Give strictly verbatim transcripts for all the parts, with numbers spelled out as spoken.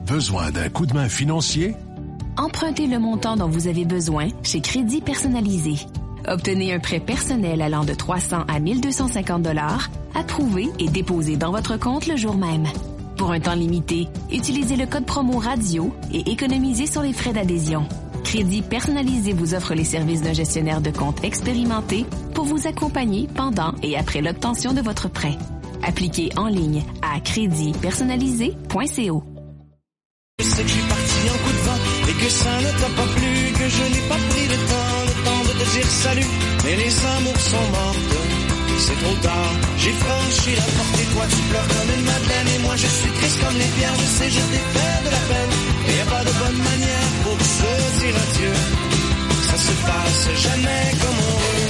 Besoin d'un coup de main financier? Empruntez le montant dont vous avez besoin chez Crédit Personnalisé. Obtenez un prêt personnel allant de trois cents à mille deux cent cinquante dollars, approuvé et déposé dans votre compte le jour même. Pour un temps limité, utilisez le code promo radio et économisez sur les frais d'adhésion. Crédit Personnalisé vous offre les services d'un gestionnaire de compte expérimenté pour vous accompagner pendant et après l'obtention de votre prêt. Appliquez en ligne à crédit personnalisé point co. Je sais que je suis parti en coup de vent et que ça ne t'a pas plu, que je n'ai pas pris le temps, le temps de te dire salut. Mais les amours sont mortes, c'est trop tard. J'ai franchi la porte et toi tu pleures comme une madeleine. Et moi je suis triste comme les pierres, je sais je t'ai fait de la peine. Et y a pas de bonne manière pour se dire adieu. Ça se passe jamais comme on veut.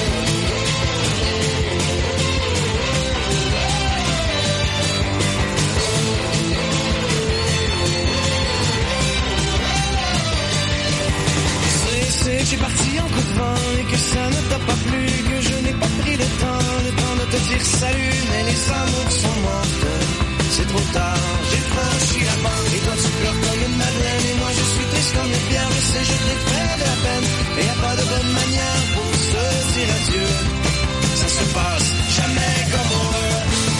Que j'ai parti en coup de vent et que ça ne t'a pas plu, que je n'ai pas pris le temps, le temps de te dire salut. Mais les amours sont mortes, c'est trop tard. J'ai franchi la porte et toi tu pleures comme une madeleine. Et moi je suis triste comme une pierre, je sais je t'ai fait de la peine. Et y a pas de bonne manière pour se dire adieu. Ça se passe jamais comme on veut.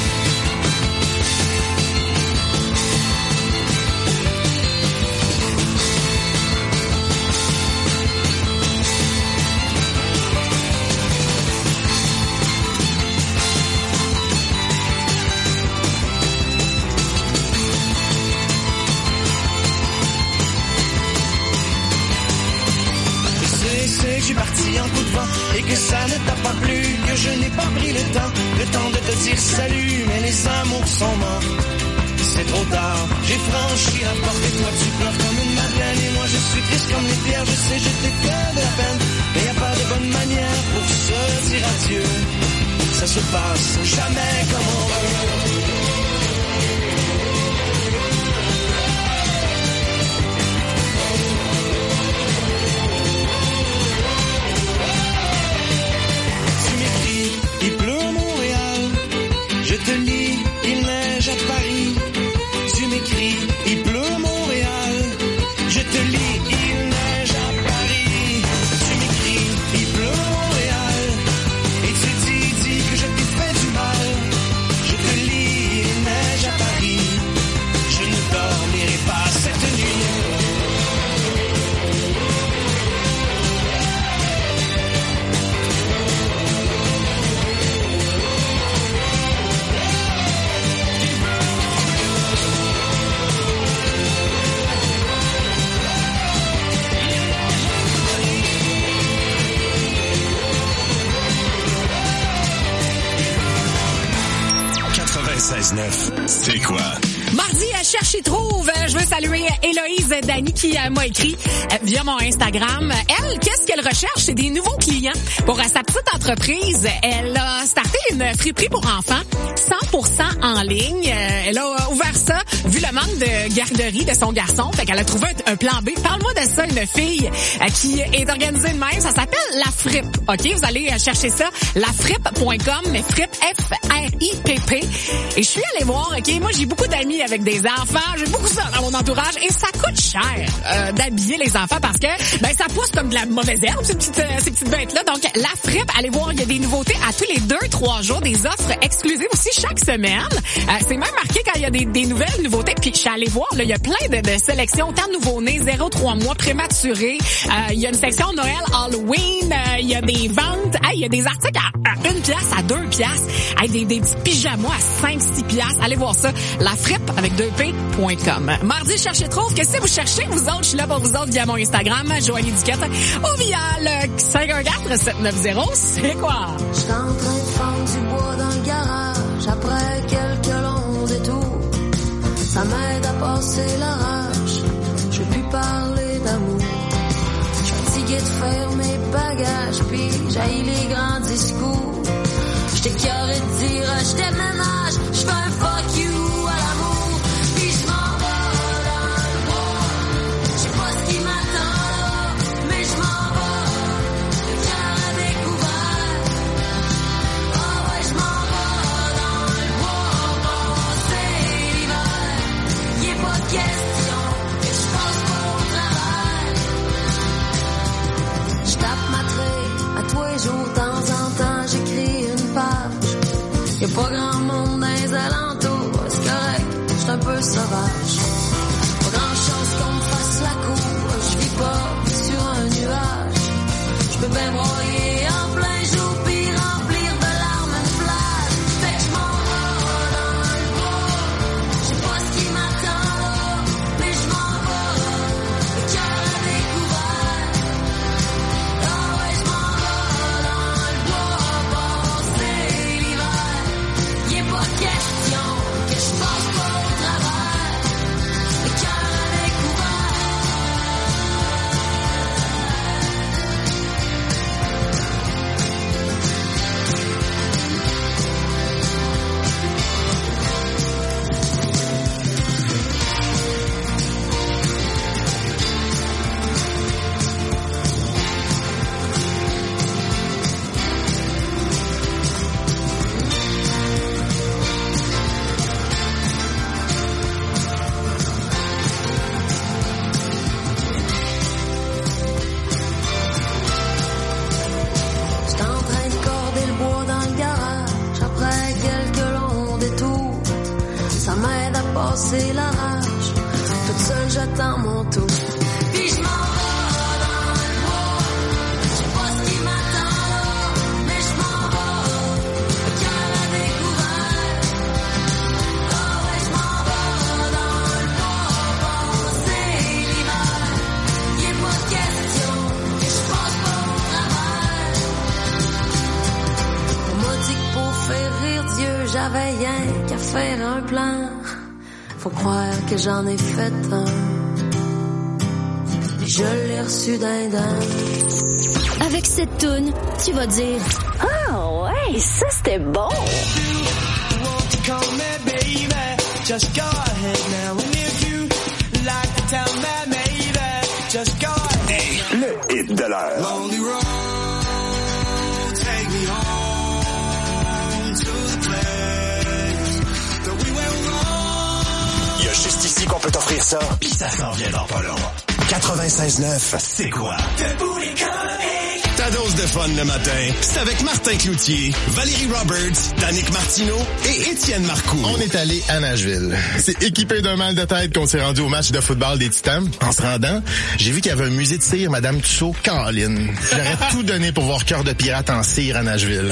Je suis parti en coup de vent et que ça ne t'a pas plu, que je n'ai pas pris le temps, le temps de te dire salut. Mais les amours sont morts, c'est trop tard. J'ai franchi la porte et toi tu pleures comme une madeleine. Et moi je suis triste comme les pierres, je sais je t'ai fait de la peine. Mais y a pas de bonne manière pour se dire adieu. Ça se passe jamais comme on veut. Il pleut à Montréal, je te lis, il neige à Paris. Tu m'écris, il pleut à Montréal, je te lis, il neige à Paris. Tu m'écris, il pleut à Montréal, et tu dis, dis que je t'ai fait du mal. Je te lis, il neige à Paris, je ne dormirai pas cette nuit. seize neuf, c'est quoi? Mardi, à Cherche et Trouve, je veux saluer Héloïse Dany qui euh, m'a écrit euh, via mon Instagram. Elle, qu'est-ce qu'elle recherche? C'est des nouveaux clients pour euh, sa petite entreprise. Elle a starté une friperie pour enfants, cent pour cent en ligne. Euh, elle a ouvert ça, vu le manque de garderie de son garçon. Fait qu'elle a trouvé un, un plan B. Parle-moi de ça, une fille euh, qui est organisée de même. Ça s'appelle La Frippe. OK? Vous allez euh, chercher ça, la frippe point com, mais Frippe, F R I P P. Et je suis allée voir, OK? Moi, j'ai beaucoup d'amis avec des enfants. J'ai beaucoup ça dans mon entourage. Et ça coûte cher euh, d'habiller les enfants parce que ben ça pousse comme de la mauvaise herbe, ces petites, euh, ces petites bêtes-là. Donc, La Frippe, allez voir, il y a des nouveautés à tous les deux, trois jours, des offres exclusives aussi chaque semaine. Euh, c'est même marqué quand il y a des, des nouvelles nouveautés. Puis, je suis allée voir, là, il y a plein de, de sélections, autant nouveau-nés, zéro trois mois, prématurés. Euh, il y a une section Noël, Halloween. Euh, il y a des ventes. Hey, il y a des articles à, à une pièce, à deux pièces. Hey, des, des petits pyjamas à cinq, six piastres. Allez voir ça. La Frippe avec deux p point com. Mardi, cherchez trouve. Qu'est-ce que vous cherchez, vous autres? Je suis là pour vous autres via mon Instagram, Joanie Duquette, ou via le cinq un quatre sept neuf zéro. C'est quoi? J'étais en train de fendre du bois dans le garage après quelques longs détours. Ça m'aide à passer l'orage. Je veux plus parler d'amour. Je suis fatigué de faire mes bagages, puis j'haïs les grands discours. J'étais carré de dire je déménage, je fais un fuck you à l'amour. Puis je m'en vais dans le bois. Je sais pas ce qui m'attend là, mais je m'en vais, le cœur à découvert. Ah oh ouais, je m'en vais dans le bois, passer l'hiver. Y'est pas question j'attends mon tour. Puis je m'en vais dans le bois, je sais pas ce qui m'attend là, mais je m'en vais, le cœur à découvert. Ah ouais, je m'en vais dans le bois, passer l'hiver. Il est pas question que je passe pas au travers. On m'a dit que pour faire rire Dieu, j'avais rien qu'à faire un plan. Faut croire que j'en ai fait un. Je l'ai reçu d'un dingue. Avec cette toune, tu vas dire ah ouais, ça c'était bon. Le hit de l'heure. Il y a juste ici qu'on peut t'offrir ça, pis ça s'en vient dans pas long. quatre-vingt-seize neuf, c'est quoi? Debout les comiques! Ta dose de fun le matin, c'est avec Martin Cloutier, Valérie Roberts, Danick Martineau et Étienne Marcoux. On est allé à Nashville. C'est équipé d'un mal de tête qu'on s'est rendu au match de football des Titans. En se rendant, j'ai vu qu'il y avait un musée de cire, Madame Tussaud, Caroline. J'aurais tout donné pour voir Cœur de pirate en cire à Nashville.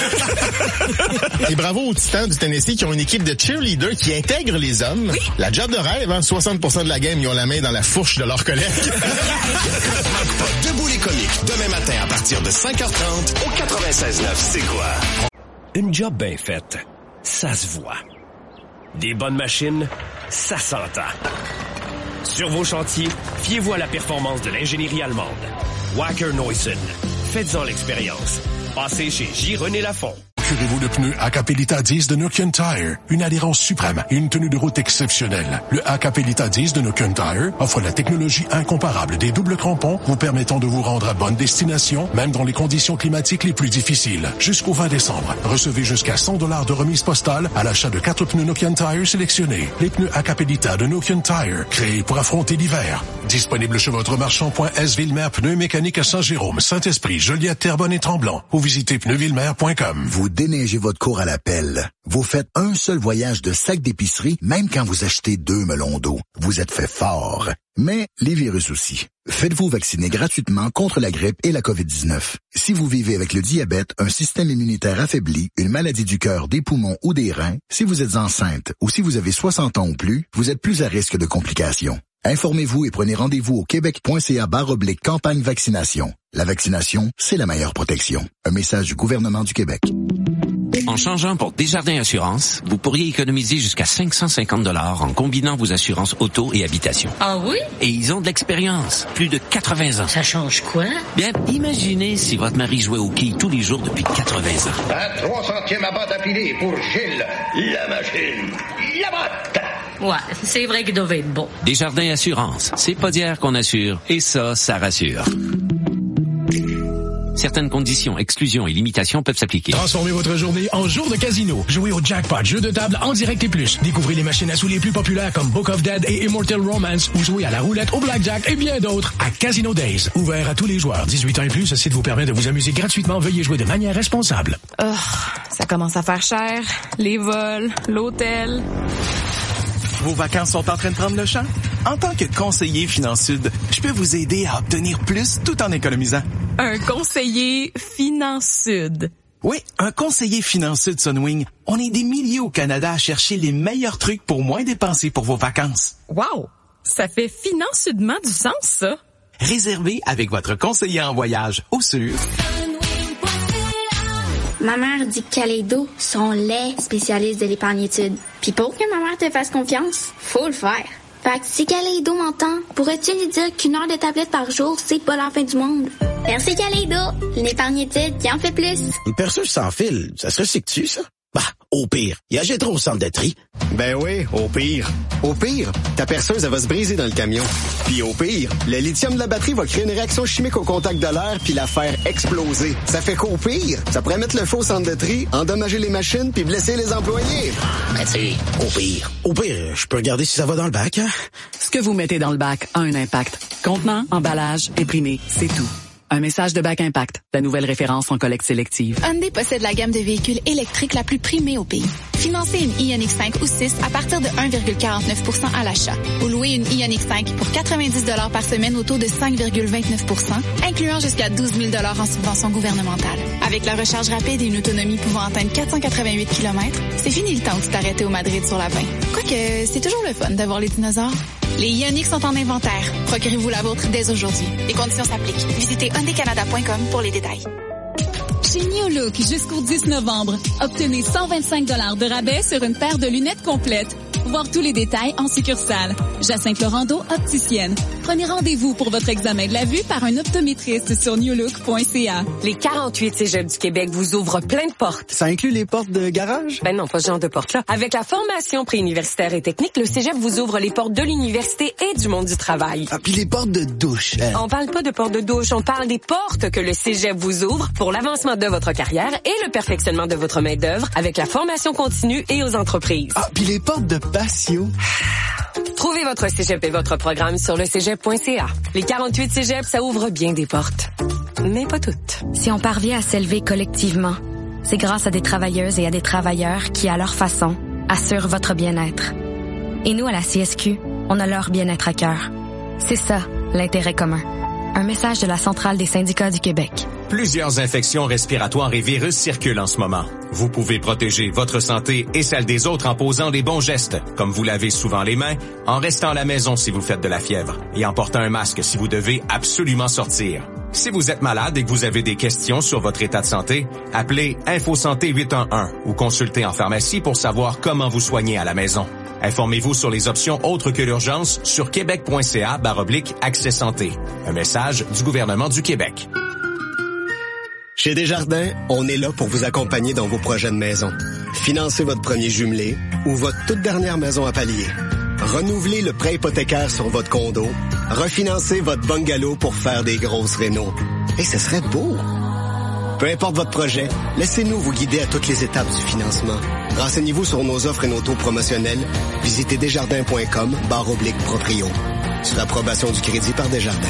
Et bravo aux Titans du Tennessee qui ont une équipe de cheerleaders qui intègre les hommes. Oui. La job de rêve, hein? soixante pour cent de la game, ils ont la main dans la fourche de leurs collègues. Manque pas Debout les comiques, demain matin à partir de cinq heures trente au quatre-vingt-seize neuf, c'est quoi? Une job bien faite, ça se voit. Des bonnes machines, ça s'entend. Sur vos chantiers, fiez-vous à la performance de l'ingénierie allemande. Wacker Neuson. Faites-en l'expérience. Passez chez J. René Lafont. Procurez-vous le pneu Acapelita dix de Nokian Tire. Une adhérence suprême et une tenue de route exceptionnelle. Le Acapelita dix de Nokian Tire offre la technologie incomparable des doubles crampons vous permettant de vous rendre à bonne destination, même dans les conditions climatiques les plus difficiles. Jusqu'au vingt décembre, recevez jusqu'à cent dollars de remise postale à l'achat de quatre pneus Nokian Tire sélectionnés. Les pneus Acapelita de Nokian Tire, créés pour affronter l'hiver. Disponible chez votre marchand point S Villemer Pneus Mécaniques à Saint-Jérôme, Saint-Esprit, Joliette, Terrebonne et Tremblant. Ou visitez pneus villemer point com. Vous déneigez votre cour à la pelle. Vous faites un seul voyage de sac d'épicerie, même quand vous achetez deux melons d'eau. Vous êtes fait fort. Mais les virus aussi. Faites-vous vacciner gratuitement contre la grippe et la covid dix-neuf. Si vous vivez avec le diabète, un système immunitaire affaibli, une maladie du cœur, des poumons ou des reins, si vous êtes enceinte ou si vous avez soixante ans ou plus, vous êtes plus à risque de complications. Informez-vous et prenez rendez-vous au québec.ca barre oblique campagne vaccination. La vaccination, c'est la meilleure protection. Un message du gouvernement du Québec. En changeant pour Desjardins Assurance, vous pourriez économiser jusqu'à cinq cent cinquante dollars en combinant vos assurances auto et habitation. Ah oui? Et ils ont de l'expérience, plus de quatre-vingts ans. Ça change quoi? Bien, imaginez si votre mari jouait au quilles tous les jours depuis quatre-vingts ans. Un trois centièmes à batte d'affilée pour Gilles, la machine, la batte. Ouais, c'est vrai qu'il devait être bon. Desjardins Assurance, c'est pas d'hier qu'on assure, et ça, ça rassure. Certaines conditions, exclusions et limitations peuvent s'appliquer. Transformez votre journée en jour de casino. Jouez au jackpot, jeu de table en direct et plus. Découvrez les machines à sous les plus populaires comme Book of Dead et Immortal Romance ou jouez à la roulette, au blackjack et bien d'autres à Casino Days. Ouvert à tous les joueurs. dix-huit ans et plus, ce site vous permet de vous amuser gratuitement. Veuillez jouer de manière responsable. Oh, ça commence à faire cher. Les vols, l'hôtel... Vos vacances sont en train de prendre le champ? En tant que conseiller Finansud, je peux vous aider à obtenir plus tout en économisant. Un conseiller Finansud. Oui, un conseiller Finansud Sunwing. On est des milliers au Canada à chercher les meilleurs trucs pour moins dépenser pour vos vacances. Wow! Ça fait financièrement du sens, ça. Réservez avec votre conseiller en voyage au sur... Ma mère dit que Kaleido sont les spécialistes de l'épargne-études. Puis pour que ma mère te fasse confiance, faut le faire. Fait que si Kaleido m'entend, pourrais-tu lui dire qu'une heure de tablette par jour, c'est pas la fin du monde? Merci Kaleido, une épargne-études qui en fait plus. Une perceuse sans fil, ça se recycle-tu, ça? Bah, au pire, il y a Gétro au centre de tri. Ben oui, au pire. Au pire, ta perceuse, elle va se briser dans le camion. Puis au pire, le lithium de la batterie va créer une réaction chimique au contact de l'air puis la faire exploser. Ça fait qu'au pire, ça pourrait mettre le feu au centre de tri, endommager les machines puis blesser les employés. Ben tu sais, au pire. Au pire, je peux regarder si ça va dans le bac, hein? Ce que vous mettez dans le bac a un impact. Contenant, emballage, imprimé, c'est tout. Un message de Back Impact, la nouvelle référence en collecte sélective. Hyundai possède la gamme de véhicules électriques la plus primée au pays. Financez une Ioniq cinq ou six à partir de un virgule quarante-neuf pour cent à l'achat. Ou louez une Ioniq cinq pour quatre-vingt-dix dollars par semaine au taux de cinq virgule vingt-neuf pour cent, incluant jusqu'à douze mille dollars en subvention gouvernementale. Avec la recharge rapide et une autonomie pouvant atteindre quatre cent quatre-vingt-huit kilomètres, c'est fini le temps où tu t'arrêtais au Madrid sur la vingt. Quoique, c'est toujours le fun d'avoir les dinosaures. Les Ioniq sont en inventaire. Procurez-vous la vôtre dès aujourd'hui. Les conditions s'appliquent. Visitez hyundai canada point com pour les détails. Chez New Look, jusqu'au dix novembre, obtenez cent vingt-cinq dollars de rabais sur une paire de lunettes complètes. Voir tous les détails en succursale. Jacinthe Laurando, opticienne. Prenez rendez-vous pour votre examen de la vue par un optométriste sur new look point c a. Les quarante-huit cégeps du Québec vous ouvrent plein de portes. Ça inclut les portes de garage? Ben non, pas ce genre de portes-là. Avec la formation préuniversitaire et technique, le cégep vous ouvre les portes de l'université et du monde du travail. Ah, puis les portes de douche. Hein? On parle pas de portes de douche, on parle des portes que le cégep vous ouvre pour l'avancement de votre carrière et le perfectionnement de votre main-d'œuvre avec la formation continue et aux entreprises. Ah, puis les portes de patio. Trouvez votre cégep et votre programme sur le cégep point c a. Les quarante-huit cégeps, ça ouvre bien des portes. Mais pas toutes. Si on parvient à s'élever collectivement, c'est grâce à des travailleuses et à des travailleurs qui, à leur façon, assurent votre bien-être. Et nous, à la C S Q, on a leur bien-être à cœur. C'est ça, l'intérêt commun. Un message de la Centrale des syndicats du Québec. Plusieurs infections respiratoires et virus circulent en ce moment. Vous pouvez protéger votre santé et celle des autres en posant les bons gestes, comme vous lavez souvent les mains, en restant à la maison si vous faites de la fièvre et en portant un masque si vous devez absolument sortir. Si vous êtes malade et que vous avez des questions sur votre état de santé, appelez InfoSanté huit un un ou consultez en pharmacie pour savoir comment vous soigner à la maison. Informez-vous sur les options autres que l'urgence sur québec point c a barre oblique accès santé. Un message du gouvernement du Québec. Chez Desjardins, on est là pour vous accompagner dans vos projets de maison. Financez votre premier jumelé ou votre toute dernière maison à palier. Renouvelez le prêt hypothécaire sur votre condo. Refinancez votre bungalow pour faire des grosses rénos. Et ce serait beau! Peu importe votre projet, laissez-nous vous guider à toutes les étapes du financement. Renseignez-vous sur nos offres et nos taux promotionnels. Visitez desjardins point com barre oblique proprio. Sur approbation du crédit par Desjardins.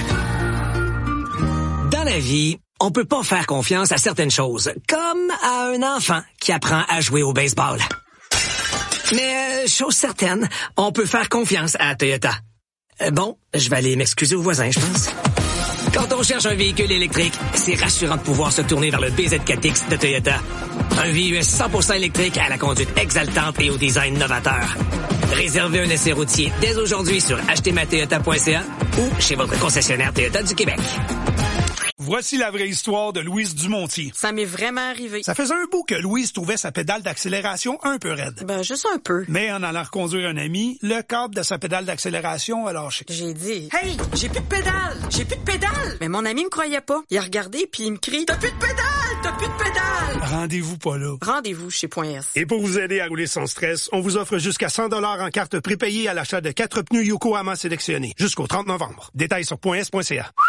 Dans la vie, on peut pas faire confiance à certaines choses, comme à un enfant qui apprend à jouer au baseball. Mais, euh, chose certaine, on peut faire confiance à Toyota. Euh, bon, je vais aller m'excuser aux voisins, je pense. Quand on cherche un véhicule électrique, c'est rassurant de pouvoir se tourner vers le B Z quatre X de Toyota. Un V U S cent pour cent électrique à la conduite exaltante et au design novateur. Réservez un essai routier dès aujourd'hui sur acheter ma toyota point c a ou chez votre concessionnaire Toyota du Québec. Voici la vraie histoire de Louise Dumontier. Ça m'est vraiment arrivé. Ça faisait un bout que Louise trouvait sa pédale d'accélération un peu raide. Ben, juste un peu. Mais en allant reconduire un ami, le câble de sa pédale d'accélération a lâché. J'ai dit, hey, j'ai plus de pédale! J'ai plus de pédale! Mais mon ami me croyait pas. Il a regardé puis il me crie, t'as plus de pédale! T'as plus de pédale! Rendez-vous pas là. Rendez-vous chez Point S. Et pour vous aider à rouler sans stress, on vous offre jusqu'à cent dollars en carte prépayée à l'achat de quatre pneus Yokohama sélectionnés jusqu'au trente novembre. Détails sur point s point c a.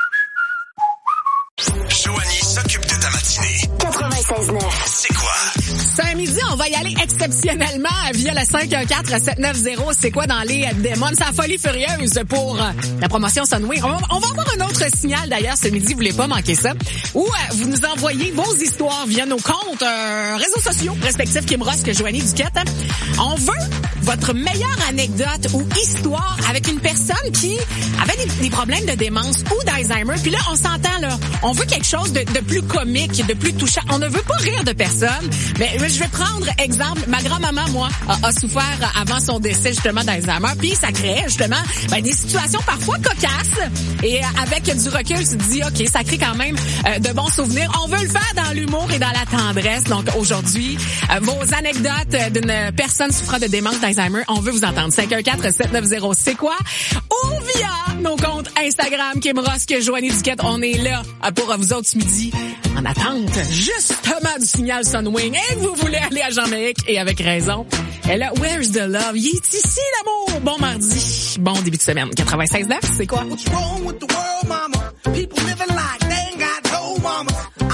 Joanie s'occupe de ta matinée. quatre-vingt-seize neuf. C'est quoi? C'est un midi, on va y aller exceptionnellement via le cinq un quatre sept neuf zéro. C'est quoi dans les démons? C'est la folie furieuse pour la promotion Sunway. On, on va avoir un autre signal d'ailleurs ce midi, vous voulez pas manquer ça, où euh, vous nous envoyez vos histoires via nos comptes euh, réseaux sociaux respectifs Kim Ross que Joanie Duquette. On veut votre meilleure anecdote ou histoire avec une personne qui avait des, des problèmes de démence ou d'Alzheimer. Puis là, on s'entend là, on veut quelque chose de, de plus comique, de plus touchant. On ne veut pas rire de personne, mais je vais prendre exemple. Ma grand-maman, moi, a, a souffert avant son décès justement d'Alzheimer. Puis ça crée justement ben, des situations parfois cocasses. Et avec du recul, tu te dis, OK, ça crée quand même euh, de bons souvenirs. On veut le faire dans l'humour et dans la tendresse. Donc aujourd'hui, euh, vos anecdotes d'une personne souffrant de démence d'Alzheimer, on veut vous entendre. cinq un quatre sept neuf zéro, c'est quoi? Ou via nos comptes Instagram, Kim Ross, que Joanie Duquette, on est là pour vous autres ce midi en attente justement du signal Sunwing. Et que vous voulez aller à Jamaïque, et avec raison. Et là, where's the love? Il est ici, l'amour! Bon mardi, bon début de semaine. quatre-vingt-seize neuf, c'est quoi? What's wrong with the world, mama? People living like they ain't got no mama. I think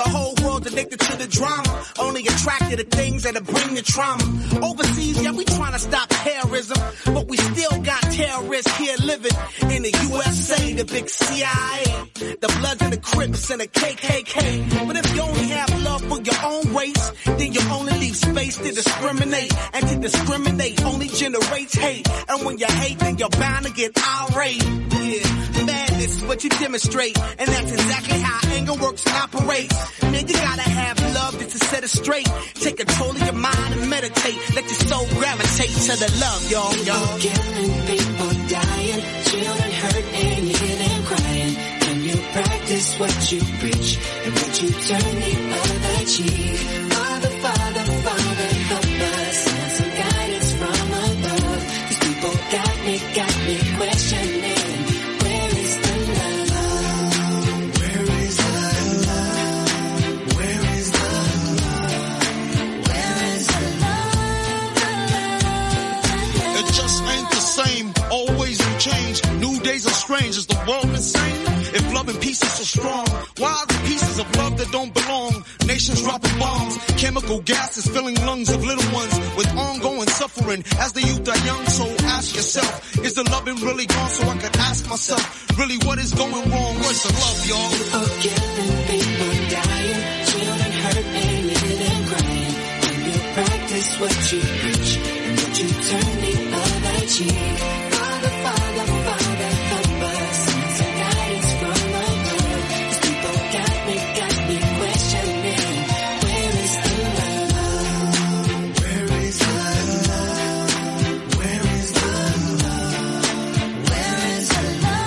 The whole world's addicted to the drama, only attracted to things that'll bring the trauma. Overseas, yeah, we trying to stop terrorism, but we still got terrorists here living in the U S A, the big C I A, the Bloods and the Crips and the K K K. But if you only have love for your own race, then you only leave space to discriminate, and to discriminate only generates hate. And when you hate, then you're bound to get irate. Yeah, madness is what you demonstrate, and that's exactly how anger works and operates. Man, you gotta have love just to set it straight. Take control of your mind and meditate. Let your soul gravitate to the love, y'all. y'all. People killing, people dying, children hurt and you hear them crying. Can you practice what you preach, and would you turn the other cheek? Father, Father, Father, help us, send some guidance from above. These people got me, got me questioning. Where is the love? Where is the love? Where is the love? Where is the love? It just ain't the same. Always new change. New days are strange. Is the world insane? If love and peace is so strong, why are the pieces of love that don't belong? Nations dropping bombs, chemical gases filling lungs of little ones with ongoing suffering as the youth are young. So ask yourself, is the loving really gone? So I could ask myself, really what is going wrong? Where's the love, y'all? People killing, people dying, children hurt and you hear them crying. When you practice what you preach, and would you turn the other cheek? Father, Father, Father, help us, send some guidance from above. These people got me, got me questioning. Where is the love? Where is the love? Where is the love? Where is the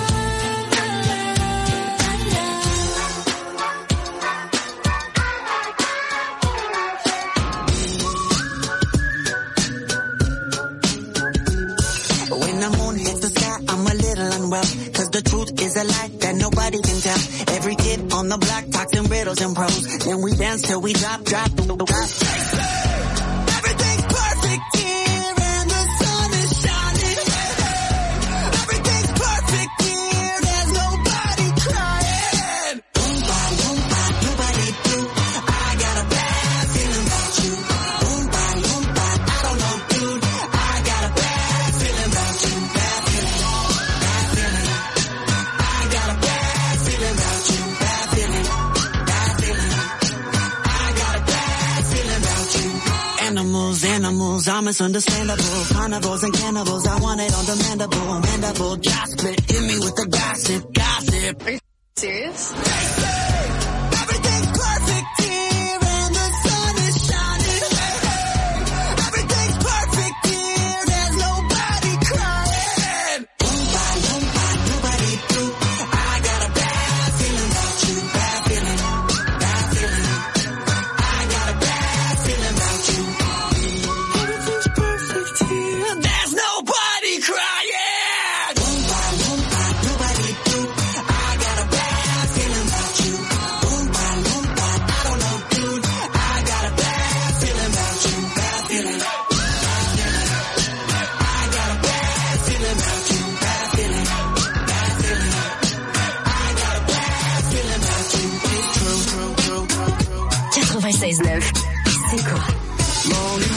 love? When the moon hits the sky, I'm a little unwell, cause the truth is a lie that nobody can tell. Every kid on the block talks in riddles and prose, then we dance till we drop, drop, drop. Everything's perfect here and the sun is shining. Everything's perfect here, there's nobody crying. Boom, ba, boom, ba, nobody do. I got a bad feeling about you. Boom, ba, boom, ba, I don't know, dude. I got a bad feeling about you. Bad feeling, bad feeling. I got a bad feeling about you. Bad feeling, bad feeling. I got a bad feeling about you. Animals, animals, I'm misunderstandable. Carnivores and cannibals, I want it on the mandible. Mandible, job split, hit me with the gossip, gossip. Are you serious? Everything's perfect here and the sun is shining. Everything's perfect here, there's nobody crying. Boom, ba, boom, ba, nobody do. I got a bad feeling about you. Bad feeling, bad feeling. I got a bad feeling about you. Everything's perfect here, there's nobody crying. Boom, ba, boom, ba, nobody do. I got a bad feeling about you. Boom, ba, boom, ba, I don't know, dude. I got a bad feeling about you. Bad feeling, bad feeling. I got a bad feeling about you. Bad feeling, bad feeling. I got a bad feeling about you. It's true, true, true, true, true. ninety-six neuf. C'est quoi? Lonely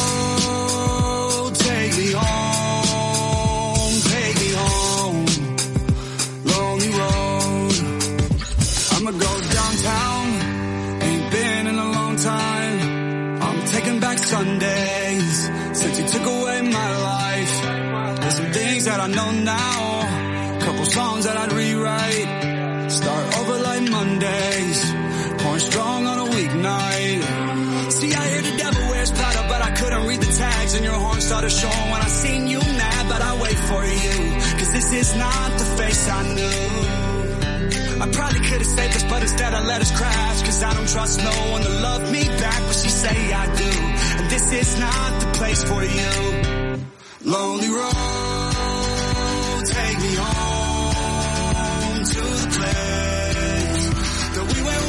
road, take me home, take me home. Lonely road, I'ma go downtown, ain't been in a long time. I'm taking back Sundays, since you took away my life. There's some things that I know now, couple songs that I'd rewrite. Start over like Mondays, pouring strong on a weeknight. See, I hear the devil wears Prada, but I couldn't read the tags, and your horn started showing when I seen you mad, but I wait for you, cause this is not the face I knew. I probably could've saved us, but instead I let us crash, cause I don't trust no one to love me back, but she say I do, and this is not the place for you. Lonely road, take me home to the place that we went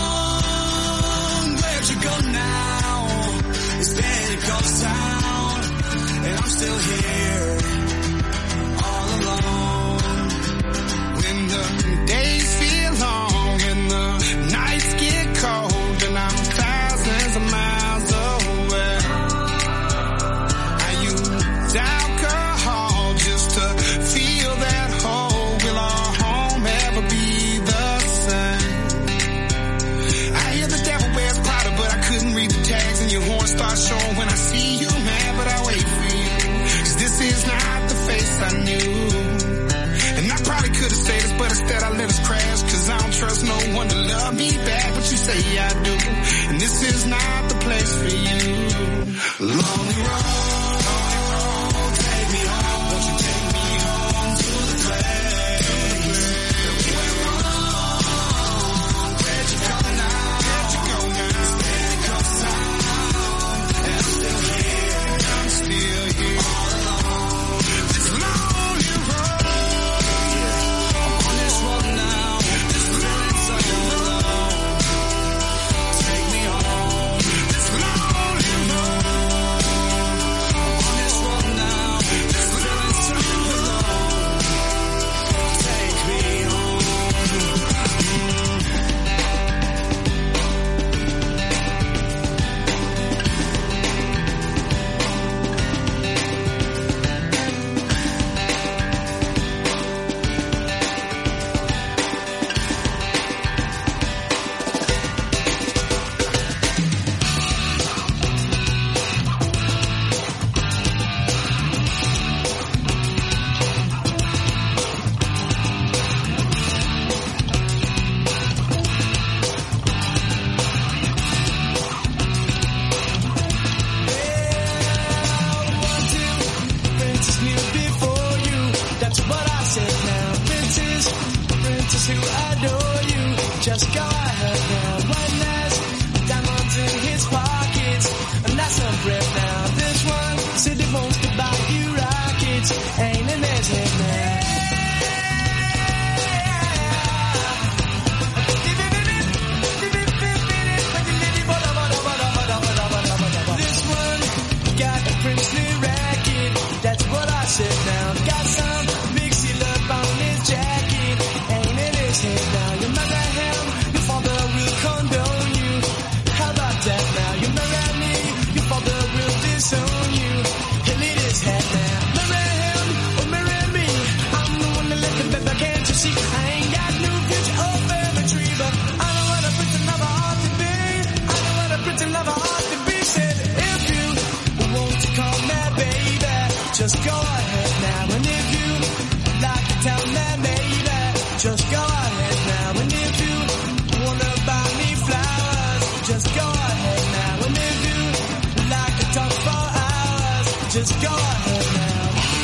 wrong. Where'd you go now? It's been a ghost town, and I'm still here, all alone. When the days feel long and the nights get cold, say I do. And this is not the place for you. Lonely road, take me home. Won't you take me home to the place where we're wrong? Where'd you go now? Where'd you go now? Steady comes time, and I'm still here. I'm still here all alone. This lonely road, I'm on this road now. This feeling so alone. Take me home. This lonely road, I'm on this road now. This feeling so alone. Take me home. Princess knew before you. That's what I said now. Princess, princess who adore you. Just go ahead now. One last diamonds in his pockets, and that's a breath now. This one said he wants to buy you rockets. Ain't in his head now. This one got a princely racket. That's what I said now. Got some big seal up on his jacket. Ain't in his head now. You marry him, your father will condone you. How about that now? You marry me, your father will disown you. He'll eat his head now. Marry him or marry me. I'm the one that let the baby, can't you see? I ain't got no future or family tree, but I know what a pretty lover ought to be. I know what a pretty lover ought to be. Said if you want to call me baby, just go ahead now. And if you like to tell me maybe, just go ahead now. And if you wanna buy me flowers, just go ahead now. And if you like to talk for hours, just go ahead now.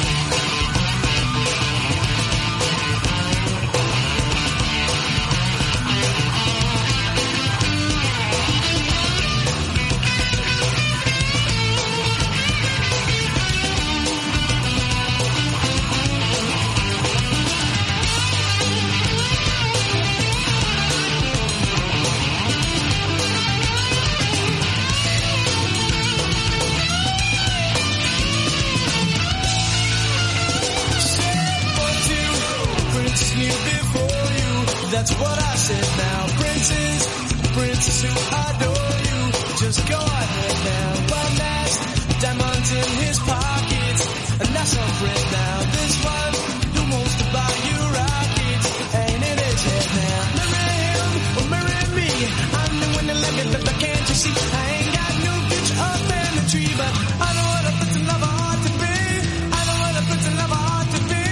Princess knew before you. That's what I said now. Princess, princess who adore you. Just go ahead now. One last diamonds in his pockets, and that's a friend now. This one who wants to buy you rockets ain't in his head now. Marry him or marry me. I'm the one that like it, but can't you see? I ain't got no future up in the tree, but I know what a pretty lover ought to be. I know what a pretty lover ought to be.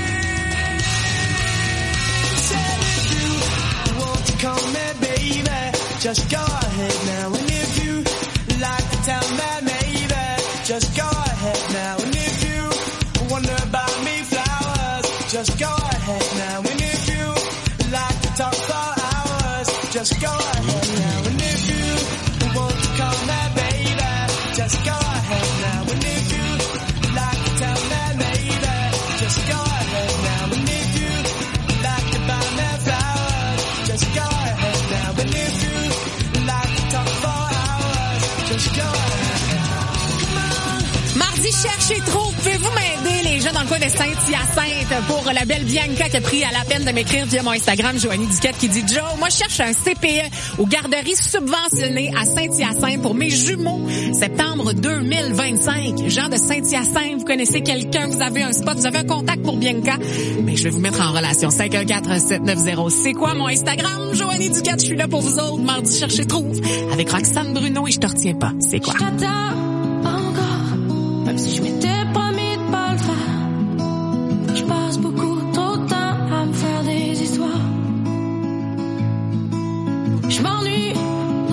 Said if you want to call me baby, just go ahead now. And if you like to tell me maybe, just go ahead now. And if you wonder about me flowers, just go ahead now. And if you like to talk for hours, just go ahead now. And if you want to call me baby, just go ahead now. And if you like to tell me maybe, just go ahead now. And if you like to buy me flowers, just go ahead now. And if you like to talk for hours, just go ahead now. Mardi cherche et trouve. Pouvez-vous m'aider, les gens dans le coin de Saint-Hyacinthe, pour la belle Bianca qui a pris à la peine de m'écrire via mon Instagram, Joanie Duquette, qui dit « Joe, moi je cherche un C P E aux garderies subventionnées à Saint-Hyacinthe pour mes jumeaux, septembre deux mille vingt-cinq. Jean de Saint-Hyacinthe, vous connaissez quelqu'un, vous avez un spot, vous avez un contact pour Bianca? Mais je vais vous mettre en relation. cinq un quatre sept neuf zéro. C'est quoi mon Instagram? Joanie Duquette, je suis là pour vous autres. Mardi cherche et trouve avec Roxane Bruno et je te retiens pas. C'est quoi? Je t'attends encore, même si je m'étais promis de pas le faire. Je passe beaucoup trop de temps à me faire des histoires. Je m'ennuie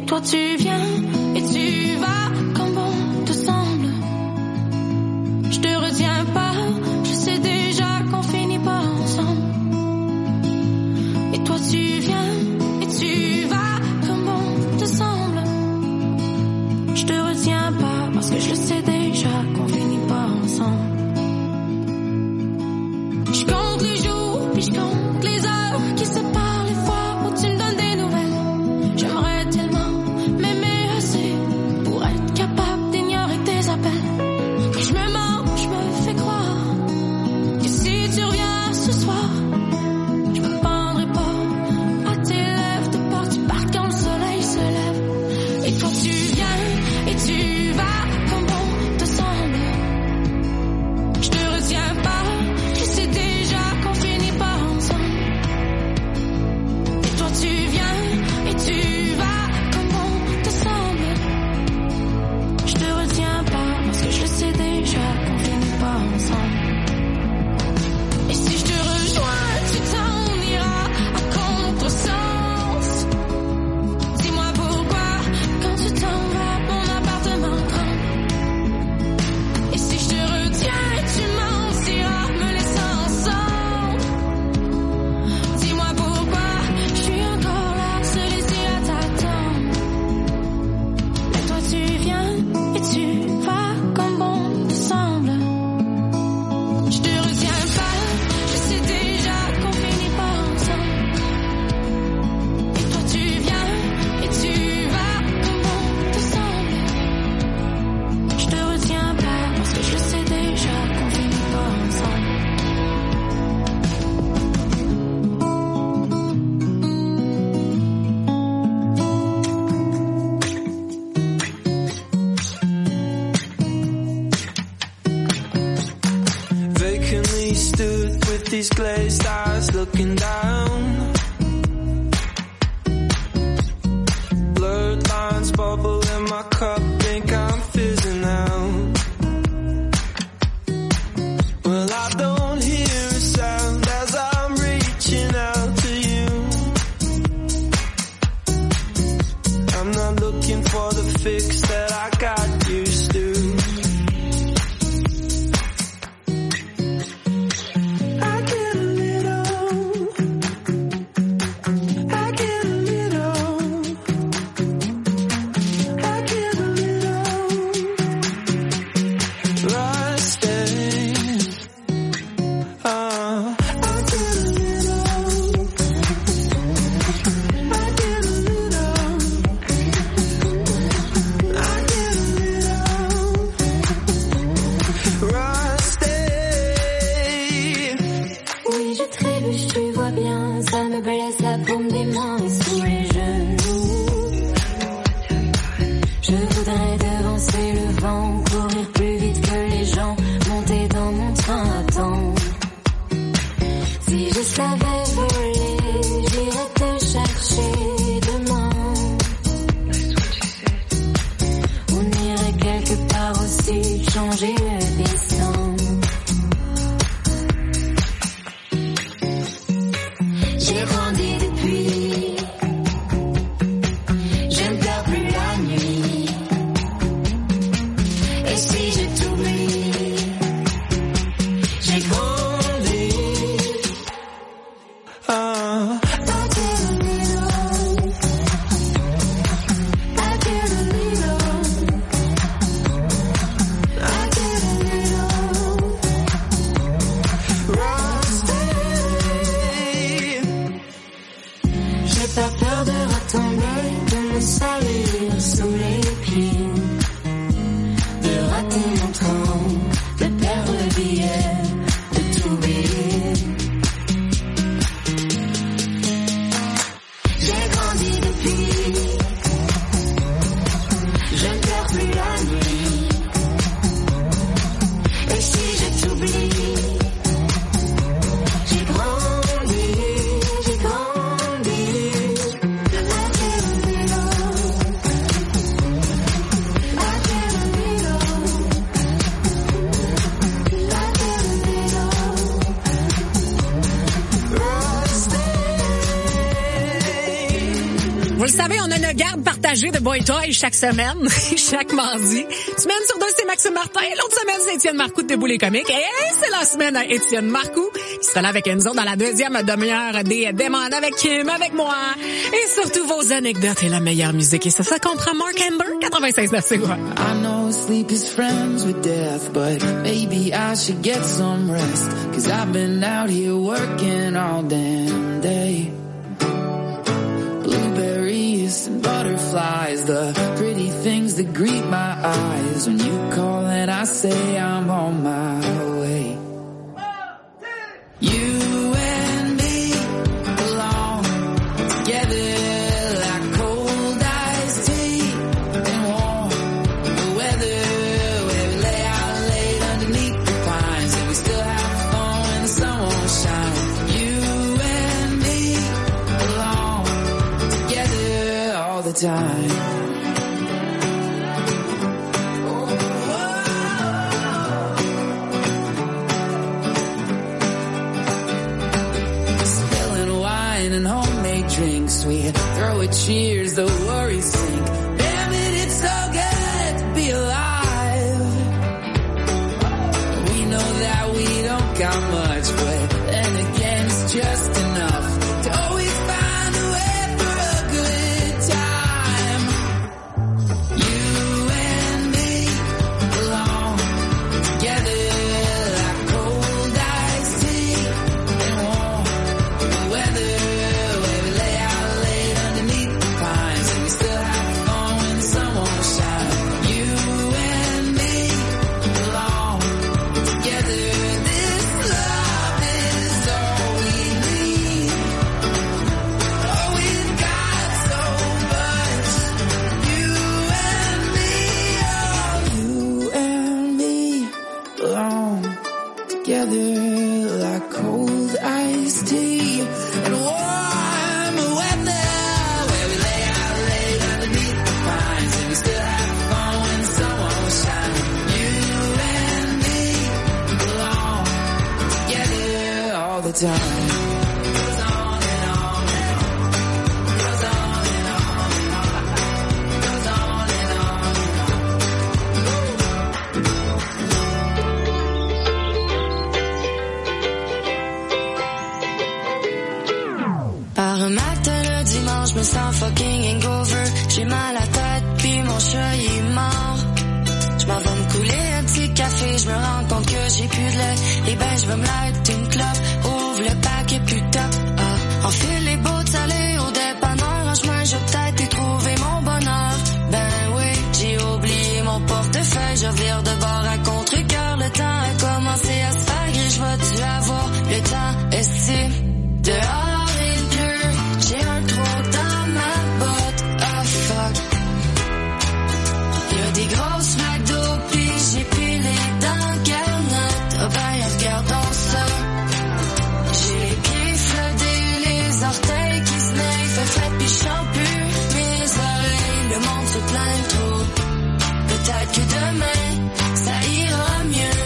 Et toi tu viens et tu vas comme bon te semble. Je te retiens pas, je sais déjà qu'on finit pas ensemble. Et toi tu viens et tu vas comme bon te semble. Je te retiens pas parce que je le sais déjà qu'on finit pas ensemble. Je compte les jours puis je compte les heures qui séparent les fois où tu me donnes des nouvelles. J'aimerais tellement m'aimer assez pour être capable d'ignorer tes appels. Mais je me mens, je me fais croire que si tu reviens ce soir, je me pendrai pas à tes lèvres de peur que tu partes quand le soleil se lève. Et toi tu viens et tu vas comme bon te semble. Je te retiens pas, je sais déjà qu'on finit pas ensemble. Et toi tu viens et tu vas comme bon te semble. Je te retiens pas parce que je sais déjà qu'on finit pas ensemble. Et si je te rejoins, tu t'en iras à contresens. Dis-moi pourquoi quand tu t'en vas, mon appartement tremble. Et si je te retiens, tu mentiras, me laissant ensemble. Dis-moi pourquoi je suis encore là, seul ici à t'attendre. Mais toi tu viens et tu vas comme bon te semble. Je te retiens pas, je sais déjà qu'on finit pas ensemble. Et toi tu viens et tu vas comme bon te semble. Je te retiens pas parce que je sais déjà qu'on finit pas ensemble. Vacantly stood with these glazed eyes looking down. Blurred lines bubble in my cup, think I'm fizzing out. Well, I don't hear a sound as I'm reaching out to you. I'm not looking for the fix that I got used to. I get a little, I get a little, I get a little rusty. Uh, I get a little, I get a little, I get a little rusty. Oui, je trébuche, tu vois bien, ça me blesse la paume des mains et sous les genoux. Je voudrais devancer le vent, courir plus vite que les gens, monter dans mon train à temps. Si je savais voler, j'irais te chercher demain. On irait quelque part au sud, changer le destin. J'ai grandi depuis, je ne pleure plus la nuit. Et si je t'oublie, j'ai grandi. Uh, I get a little, I get a little, I get a little rusty. J'ai pas peur de retomber, de me salir sous les pieds, de rater mon train, de perdre le billet, de tout oublier. J'ai grandi depuis, je ne pleure plus la nuit. Et si je t'oublie, j'ai grandi, j'ai grandi. I get a little, une garde partagée de Boy Toy chaque semaine, chaque mardi. Semaine sur deux, c'est Maxime Martin. L'autre semaine, c'est Étienne Marcoux de Debout les comiques. Et c'est la semaine à Étienne Marcoux qui sera là avec nous dans la deuxième demi-heure des Démons avec Kim, avec moi. Et surtout vos anecdotes et la meilleure musique. Et ça, ça comprend Mark Amber, quatre-vingt-seize neuf, c'est quoi? I know sleep is friends with death, but maybe I should get some rest. Cause I've been out here working all damn day. Blueberries and butterflies, the pretty things that greet my eyes. When you call and I say I'm on my way. You and me belong together like cold iced tea and warm the weather, where we lay out late underneath the pines and we still have fun when the sun won't shine. You and me belong together all the time. And homemade drinks, we throw a cheers, the worries sink. Damn it, it's so good to be alive. We know that we don't got much, but then again it's just enough to always find a way for a good time. You and me belong together like cold iced tea and warm the weather. Together like cold iced tea and warm weather, where we lay out late underneath the pines and we still have fun when the sun won't shine. You and me belong together all the time. Je me sens fucking hangover. J'ai mal à la tête, puis mon chat il est mort. Je m'en vais me couler un petit café, je me rends compte que j'ai plus de lait. Et ben je vais me light une clope, ouvre le paquet plus top. Ah, enfile les bottes salées au dépanneur. En chemin, je vais peut-être y trouver mon bonheur. Ben oui, j'ai oublié mon portefeuille. Je vire de bord à contre-cœur. Le temps a commencé à se faire gris. Je vais-tu avoir le temps? Est-ce dehors il pleut? J'ai un trou dans ma botte, oh fuck. Y'a des grosses flaques d'eau, pis j'ai pilé dans garnotte. Oh ben, regardons ça. J'ai les pieds flottés, les orteils qui se naillent. Fait frais pis j'en plus mes oreilles. Le monde se plaint trop. Peut-être que demain, ça ira mieux.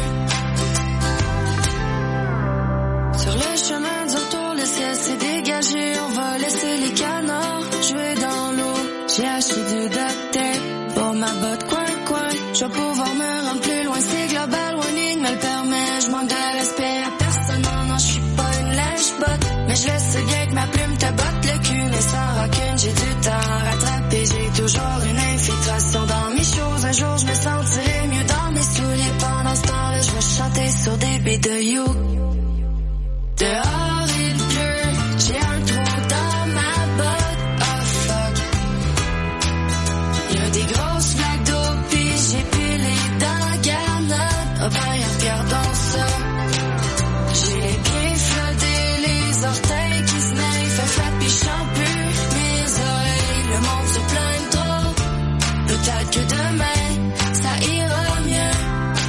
Sur le chemin du retour, le ciel s'est dégagé. On va laisser les canards jouer dans l'eau. J'ai acheté du duct tape pour ma botte coin-coin. Je vais pouvoir me rendre plus loin. C'est global, warning me le permet. Je manque de respect à personne. Non, non, je suis pas une lèche-botte. Mais je le sais bien que ma plume te botte le cul. Mais sans rancune, j'ai du temps à rattraper. J'ai toujours une infiltration dans mes choses. Un jour, je me sentirai mieux dans mes souliers. Pendant ce temps-là, je vais chanter sur des baies de you. Dehors, il pleut. J'ai un trou dans ma botte, oh fuck. Y'a des grosses flaques d'eau, pis j'ai pilé dans la garnotte. Oh ben, regardons ça. J'ai les pieds flottés, les orteils qui se naillent. Fait flat pis j'en plus mes oreilles. Le monde se plaint trop. Peut-être que demain, ça ira mieux.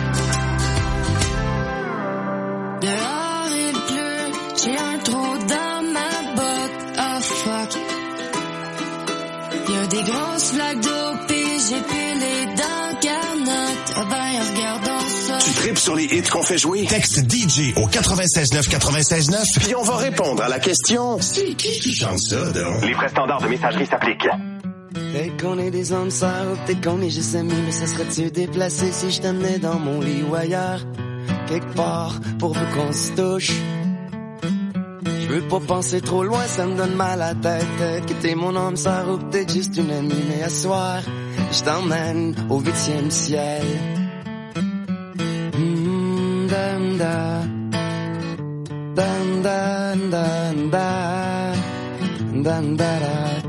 Dehors, il pleut. J'ai un trou dans ma botte, oh fuck. Y'a des grosses flaques d'eau, pis j'ai pilé dans garnotte. Ah ben, regardons ça. Tu tripes sur les hits qu'on fait jouer? Texte D J au quatre-vingt-seize neuf quatre-vingt-seize neuf. Puis on va répondre à la question, c'est qui qui chante ça, donc? Les frais standards de messagerie s'appliquent. Peut-être qu'on est des hommes sœurs, ou peut-être qu'on est juste amis, mais ça serait-tu déplacé si je t'amenais dans mon lit ou ailleurs, quelque part, pourvu qu'on se touche. Je veux pas penser trop loin, ça me donne mal à la tête. Peut-être que t'es mon homme sœur, ou peut-être juste une amie, mais à soir, je t'emmène au huitième ciel. Mm, dan, da. Dan, dan, dan, da. Dan, da, da.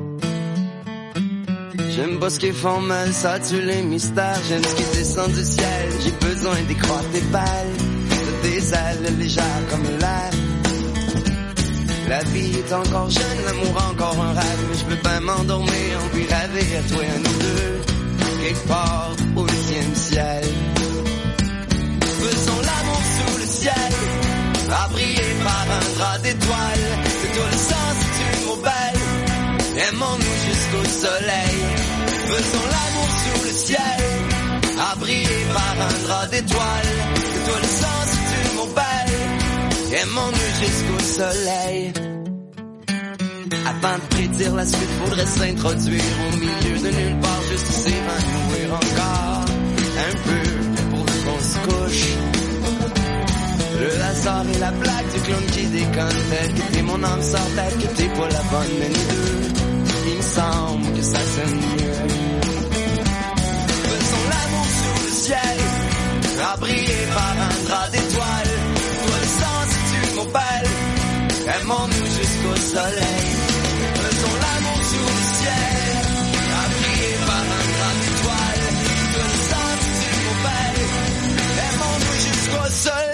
J'aime pas ce qu'ils font mal, ça tue les mystères. J'aime ce qui descend du ciel, j'ai besoin d'y croire tes balles. De tes ailes légères comme l'air. La vie est encore jeune, l'amour encore un rêve. Mais je peux pas m'endormir, puis rêver à toi et à nous deux. Quelque part au huitième ciel. Faisons l'amour sous le ciel, abrié par un drap d'étoiles. C'est toi le sens, c'est une mot belle. Aimons-nous jusqu'au soleil. Faisons l'amour sous le ciel, abrié par un drap d'étoiles. C'est toi le sens, c'est une mot belle. Aimons-nous jusqu'au soleil. Avant de prédire la suite, faudrait s'introduire au milieu de nulle part, juste s'évanouir encore un peu pour qu'on se couche. Le hasard et la blague du clown qui déconne. Peut-être que t'es mon âme sœur, peut-être que t'es pas la bonne, mais nous deux, il me semble que ça sonne mieux. Faisons l'amour sous le ciel, abrié par un drap d'étoiles. Toi le sang si tu m'appelles, aimons-nous jusqu'au soleil. Faisons l'amour sous le ciel, abrié par un drap d'étoiles. Toi le sang si tu m'appelles, aimons-nous jusqu'au soleil.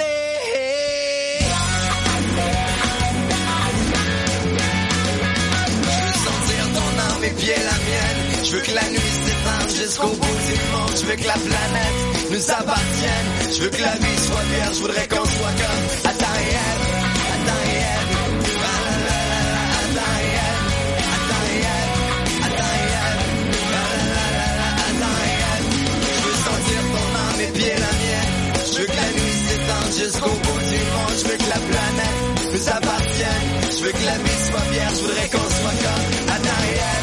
Mes pieds, la mienne. Je veux que la nuit s'étende jusqu'au bout du monde. Je veux que la planète nous appartienne. Je veux que la vie soit vierge. Je voudrais qu'on soit comme Adam et Ève, Adam et Ève. Ah la la la la, Adam et Ève, Adam et Ève, Adam et Ève. Ah la la la la, Adam et Ève. Je veux sentir ton âme, mes pieds, la mienne. Je veux que la nuit s'étende jusqu'au bout du monde. Je veux que la planète nous appartienne. Je veux que la vie soit vierge. Je voudrais qu'on soit comme Adam et Ève.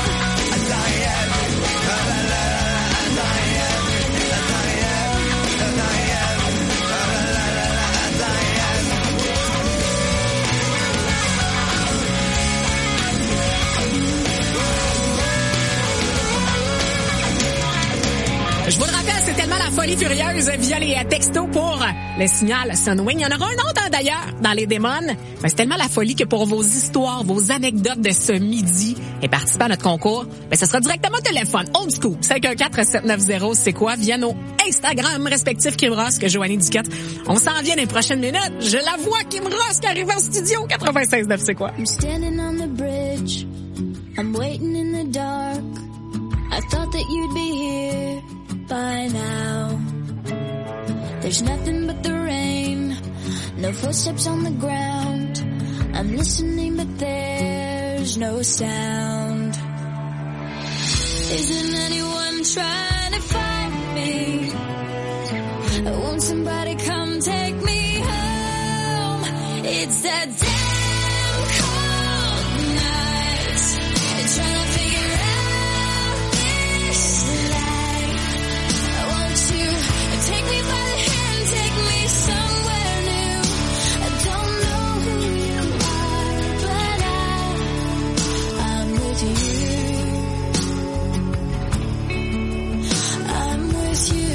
Je vous le rappelle, c'est tellement la folie furieuse via les textos pour le signal Sunwing. Il y en aura un autre d'ailleurs dans les démons. Mais c'est tellement la folie que pour vos histoires, vos anecdotes de ce midi et participer à notre concours, ben ce sera directement au téléphone, old school, cinq un quatre sept neuf zéro, c'est quoi, via nos Instagram respectifs Kim Ross que Joanie Duquette. On s'en vient dans les prochaines minutes. Je la vois, Kim Ross, qui arrive en studio, quatre-vingt-seize neuf, c'est quoi? I'm standing on the bridge, I'm waiting in the dark. I thought that you'd be here by now. There's nothing but the rain, no footsteps on the ground. I'm listening but there's no sound. Isn't anyone trying to find me? Won't somebody come take me home? It's that damn cold night, trying to figure out this life. Won't you take me by the hand, take me somewhere new? I don't know who you are, but I, I'm with you. I'm with you.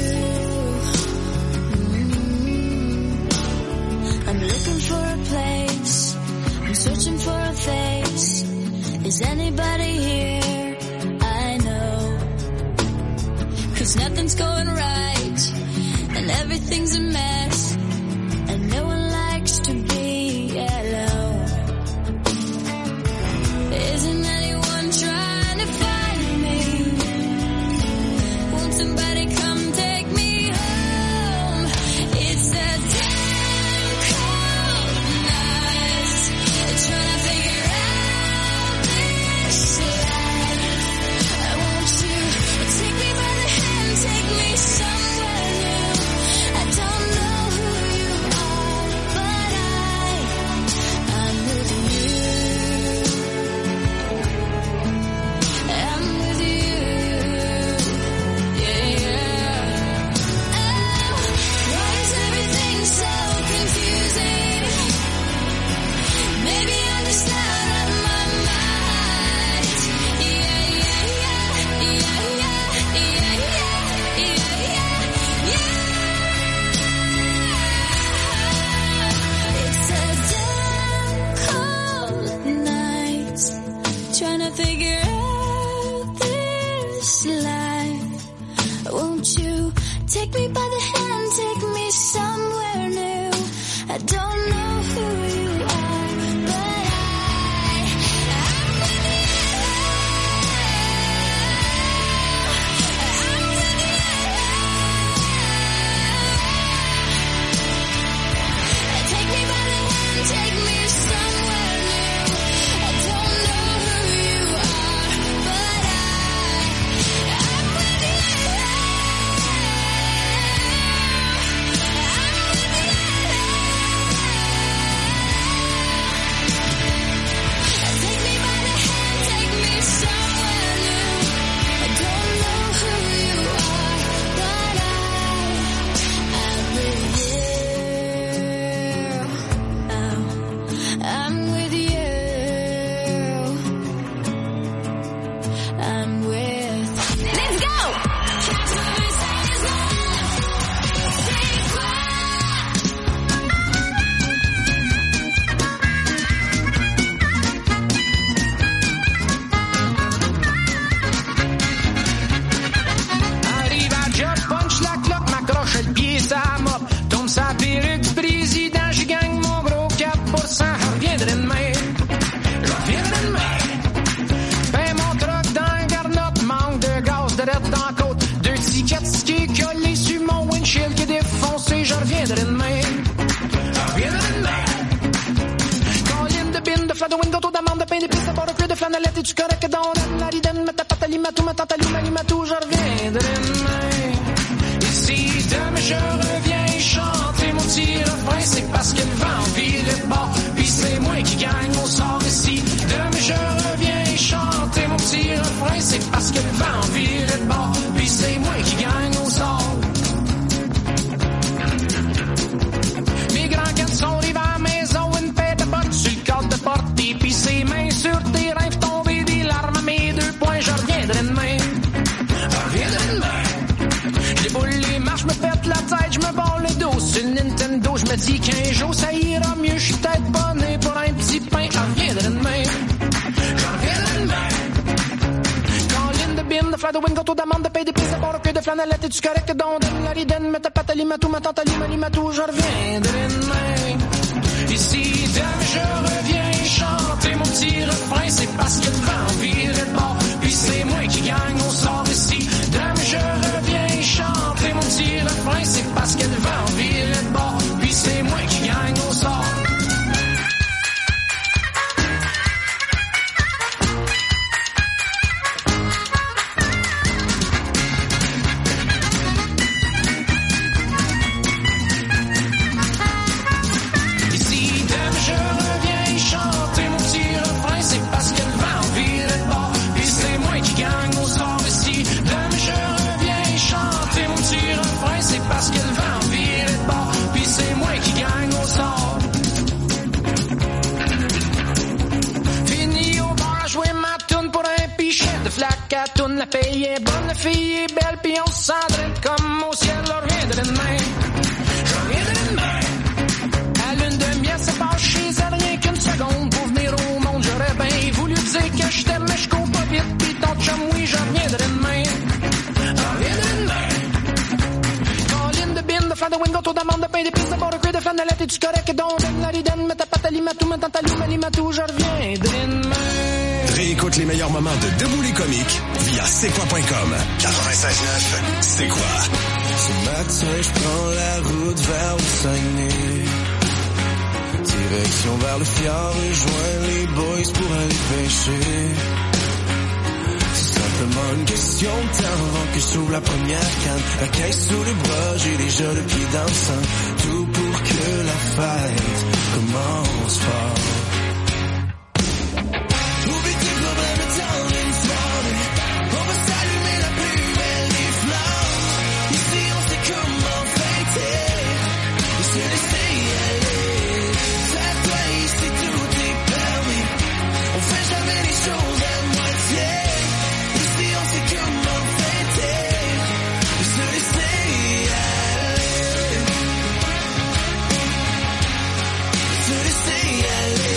Mm-hmm. I'm looking for a place, I'm searching for a face. Is anybody here? I know. 'Cause nothing's going right, and everything's a mess, and no one likes to be alone. Isn't anyone trying to find me? Won't somebody come take me home? It's a damn cold night, trying to figure out this life. Won't you take me by the hand, take me somewhere new? I don't know Take me by the hand, take me somewhere new. I don't know who you are, but I, I'm with you. I'm with you. Take me by the hand, take me somewhere new. I don't know who you are, but I, I'm with you. Take me by the hand, take me somewhere new. I don't know who you are, but I, I'm with you. Oh, I'm with you. I'm with. Let's go! Arrive à job, punch la cloque, m'accroche le pied, ça mop. Tombe sa perruque du président, j'y gagne mon gros quatre pour cent. Je reviendrai demain. Je reviendrai demain. Ben mon truck dans un garnotte, manque de gaz, de rette dans la côte. Deux tickets ski collés sur mon windshield qui est défoncé. Je reviendrai demain. Je reviendrai demain. Colline de bin, de flat de window, taux d'amande, de pain d'épices, de bord de pluie, de flanellette, et tu correct dans la ridenne, mets ta patte à limatou, ma tante à limatou, je reviendrai demain. Et si demain je reviens chanter mon petit refrain, c'est parce que le vent vire de bord, puis c'est moi qui gagne mon sort. Et si demain je reviens chanter mon petit refrain, c'est parce que le vent vire de bord, puis c'est moi qui gagne mon sort. Mes grands cannes sont arrivés à la maison, une paire de bottes sur le cadre de porte, puis ses mains sur tes rêves tombés, des larmes à mes deux poings, je reviendrai demain. Je reviendrai demain. Je déboule les marches, me pète la tête, je me barre le dos sur le Nintendo, je me dis qu'un jour ça ira mieux, je suis peut-être pas né pour un petit pain, je reviendrai demain. Je reviendrai demain. Colline de bin, de flat de window, taux d'amande, de pain d'épices, de bord de queue de flanellette, et tu correct dans la ridenne, mets ta patte à limatou, ma tante à limatou, je reviendrai demain. Et si demain je reviens chanter mon petit refrain, c'est parce que le vent vire de bord, puis c'est moi qui gagne mon sort. Et si demain je reviens chanter mon petit refrain, c'est parce que le vent vire de bord, puis c'est moi qui gagne mon sort. Et si demain je reviens chanter mon petit refrain, c'est parce que le vent vire de bord, puis c'est moi qui gagne mon sort. Et si demain je reviens chanter mon petit refrain, c'est parce que le vent vire de bord, puis c'est moi qui gagne mon sort. Fini au bar à jouer ma toune pour un pichet de flaque à toune. La paye est bonne, la fille est belle, puis on se sent comme au ciel. Je reviendrai demain. Je reviendrai demain. À lune de miel, c'est pas chez elle rien qu'une seconde pour venir au monde. J'aurais bien voulu dire que je t'aime, mais je cours pas vite. Pis ton chum, oui, je reviendrai demain. Je reviendrai demain. Colline de bin, de flan de window, taux d'amande, de pain d'épices, de bord de queue de flanellette, et tu correct dans la ridenne, mets ta patte à limatou, ma tante à limatou, je reviendrai demain. Réécoute les meilleurs moments de Debout les comiques via c'est quoi point com. quatre-vingt-seize neuf, c'est quoi? Ce matin, je prends la route vers le Saguenay. Direction vers le fjord, rejoins les boys pour aller pêcher. C'est simplement une question de temps avant que je trouve la première canne. La caisse sous le bras, j'ai déjà le pied dans le sang. Tout pour que la fête commence fort. Oublie tes problèmes dans une soirée. On va s'allumer la plus belle des flammes. Ici on sait comment fêter et se laisser aller. C'est à toi ici tout est permis. On fait jamais les choses à moitié. Ici on sait comment fêter et se laisser aller. Se laisser aller.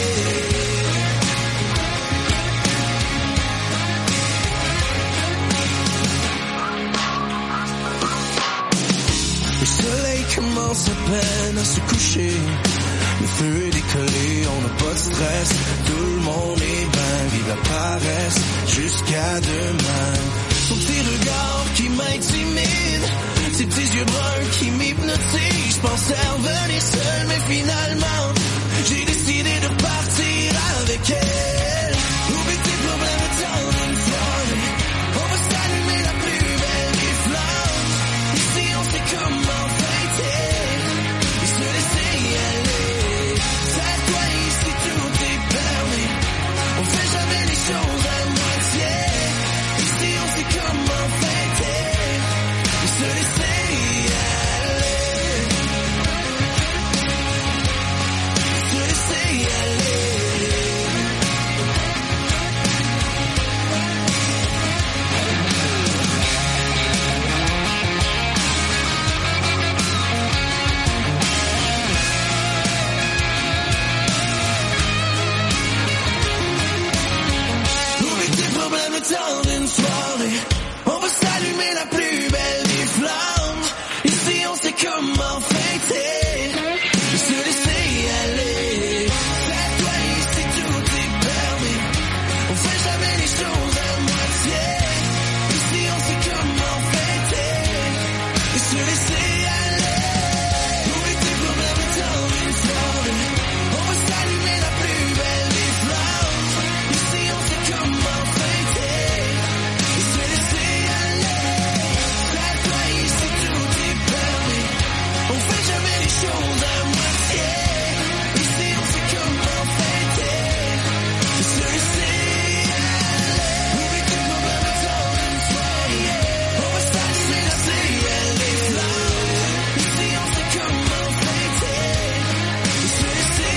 commence à peine à se coucher. Le feu est décollé, on n'a pas de stress. Tout le monde est bien, vive la paresse. Jusqu'à demain. Son petit regard qui m'intimide, ses petits yeux bruns qui m'hypnotisent. Je pensais revenir seul, mais finalement, j'ai décidé de partir avec elle. Oublie tes problèmes, attendre une soirée. On va s'allumer la plus belle des flammes. Ici, on sait comment fêter et se laisser aller. C'est toi ici, tout est permis. On fait jamais les choses à moitié. Ici, on sait comment fêter et se laisser aller. Se laisser aller. Oublie tes problèmes, le temps d'une soirée. On va s'allumer la plus belle des flammes. Ici, on sait comment fêter et se laisser aller. C'est toi ici, tout est permis. On fait jamais les choses à moitié. Ici, on sait comment fêter et se laisser aller. Oublie tes problèmes, le temps d'une soirée. On va s'allumer la plus belle des flammes. Ici, on sait comment fêter et se laisser aller. C'est toi ici, tout est permis. On fait jamais les choses à moitié. Ici, on sait comment fêter et se laisser aller. Oublie tes problèmes, le temps d'une soirée. On va s'allumer la plus belle des flammes. Ici, on sait comment fêter et se laisser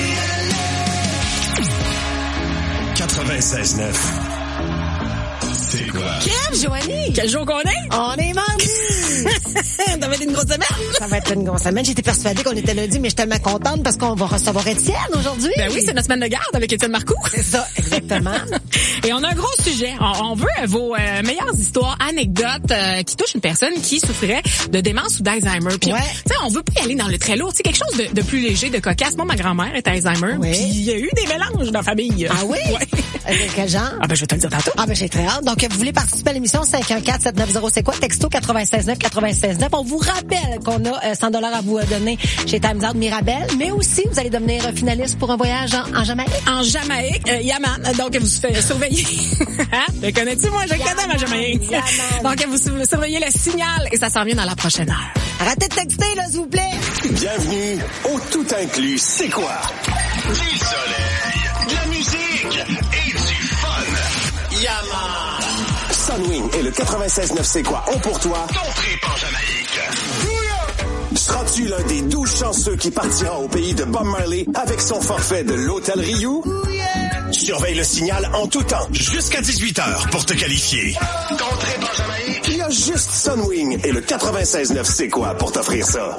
aller. quatre-vingt-seize neuf. C'est quoi? Kim, Joanie! Quel jour qu'on est? On est mardi! Ça va être une grosse semaine? Ça va être une grosse semaine. J'étais persuadée qu'on était lundi, mais je suis tellement contente parce qu'on va recevoir Étienne aujourd'hui. Ben oui, c'est notre semaine de garde avec Étienne Marcoux. C'est ça, exactement. Et on a un gros sujet. On, on veut vos euh, meilleures histoires, anecdotes euh, qui touchent une personne qui souffrait de démence ou d'Alzheimer. Puis, Ouais. tu sais, on veut pas y aller dans le très lourd. C'est quelque chose de, de plus léger, de cocasse. Moi, ma grand-mère est Alzheimer. Oui. Puis il y a eu des mélanges dans la famille. Ah oui? Ouais. Euh, quel genre? Ah ben, je vais te le dire tantôt. Ah ben j'ai très hâte. Donc vous voulez participer à l'émission cinq un quatre sept neuf zéro c'est quoi? Texto quatre-vingt-seize neuf quatre-vingt-seize neuf. On vous rappelle qu'on a euh, cent dollars à vous euh, donner chez Times Out Mirabel, mais aussi vous allez devenir euh, finaliste pour un voyage en, en Jamaïque. En Jamaïque, euh, Yaman. Donc vous faites surveiller. Hein? Le connais-tu? Moi, je le connais, ma Jamaïque. Yaman. Donc vous su- surveillez le signal et ça s'en vient dans la prochaine heure. Arrêtez de texter là, s'il vous plaît. Bienvenue au tout inclus. C'est quoi? Du soleil, de la musique et du fun. Yaman. Sunwing et le quatre-vingt-seize neuf C'est quoi ont pour toi ton trip en Jamaïque. Seras-tu l'un des douze chanceux qui partira au pays de Bob Marley avec son forfait de l'Hôtel Rio? Surveille le signal en tout temps, jusqu'à dix-huit heures pour te qualifier. Ton trip en Jamaïque. Il y a juste Sunwing et le quatre-vingt-seize neuf C'est quoi pour t'offrir ça.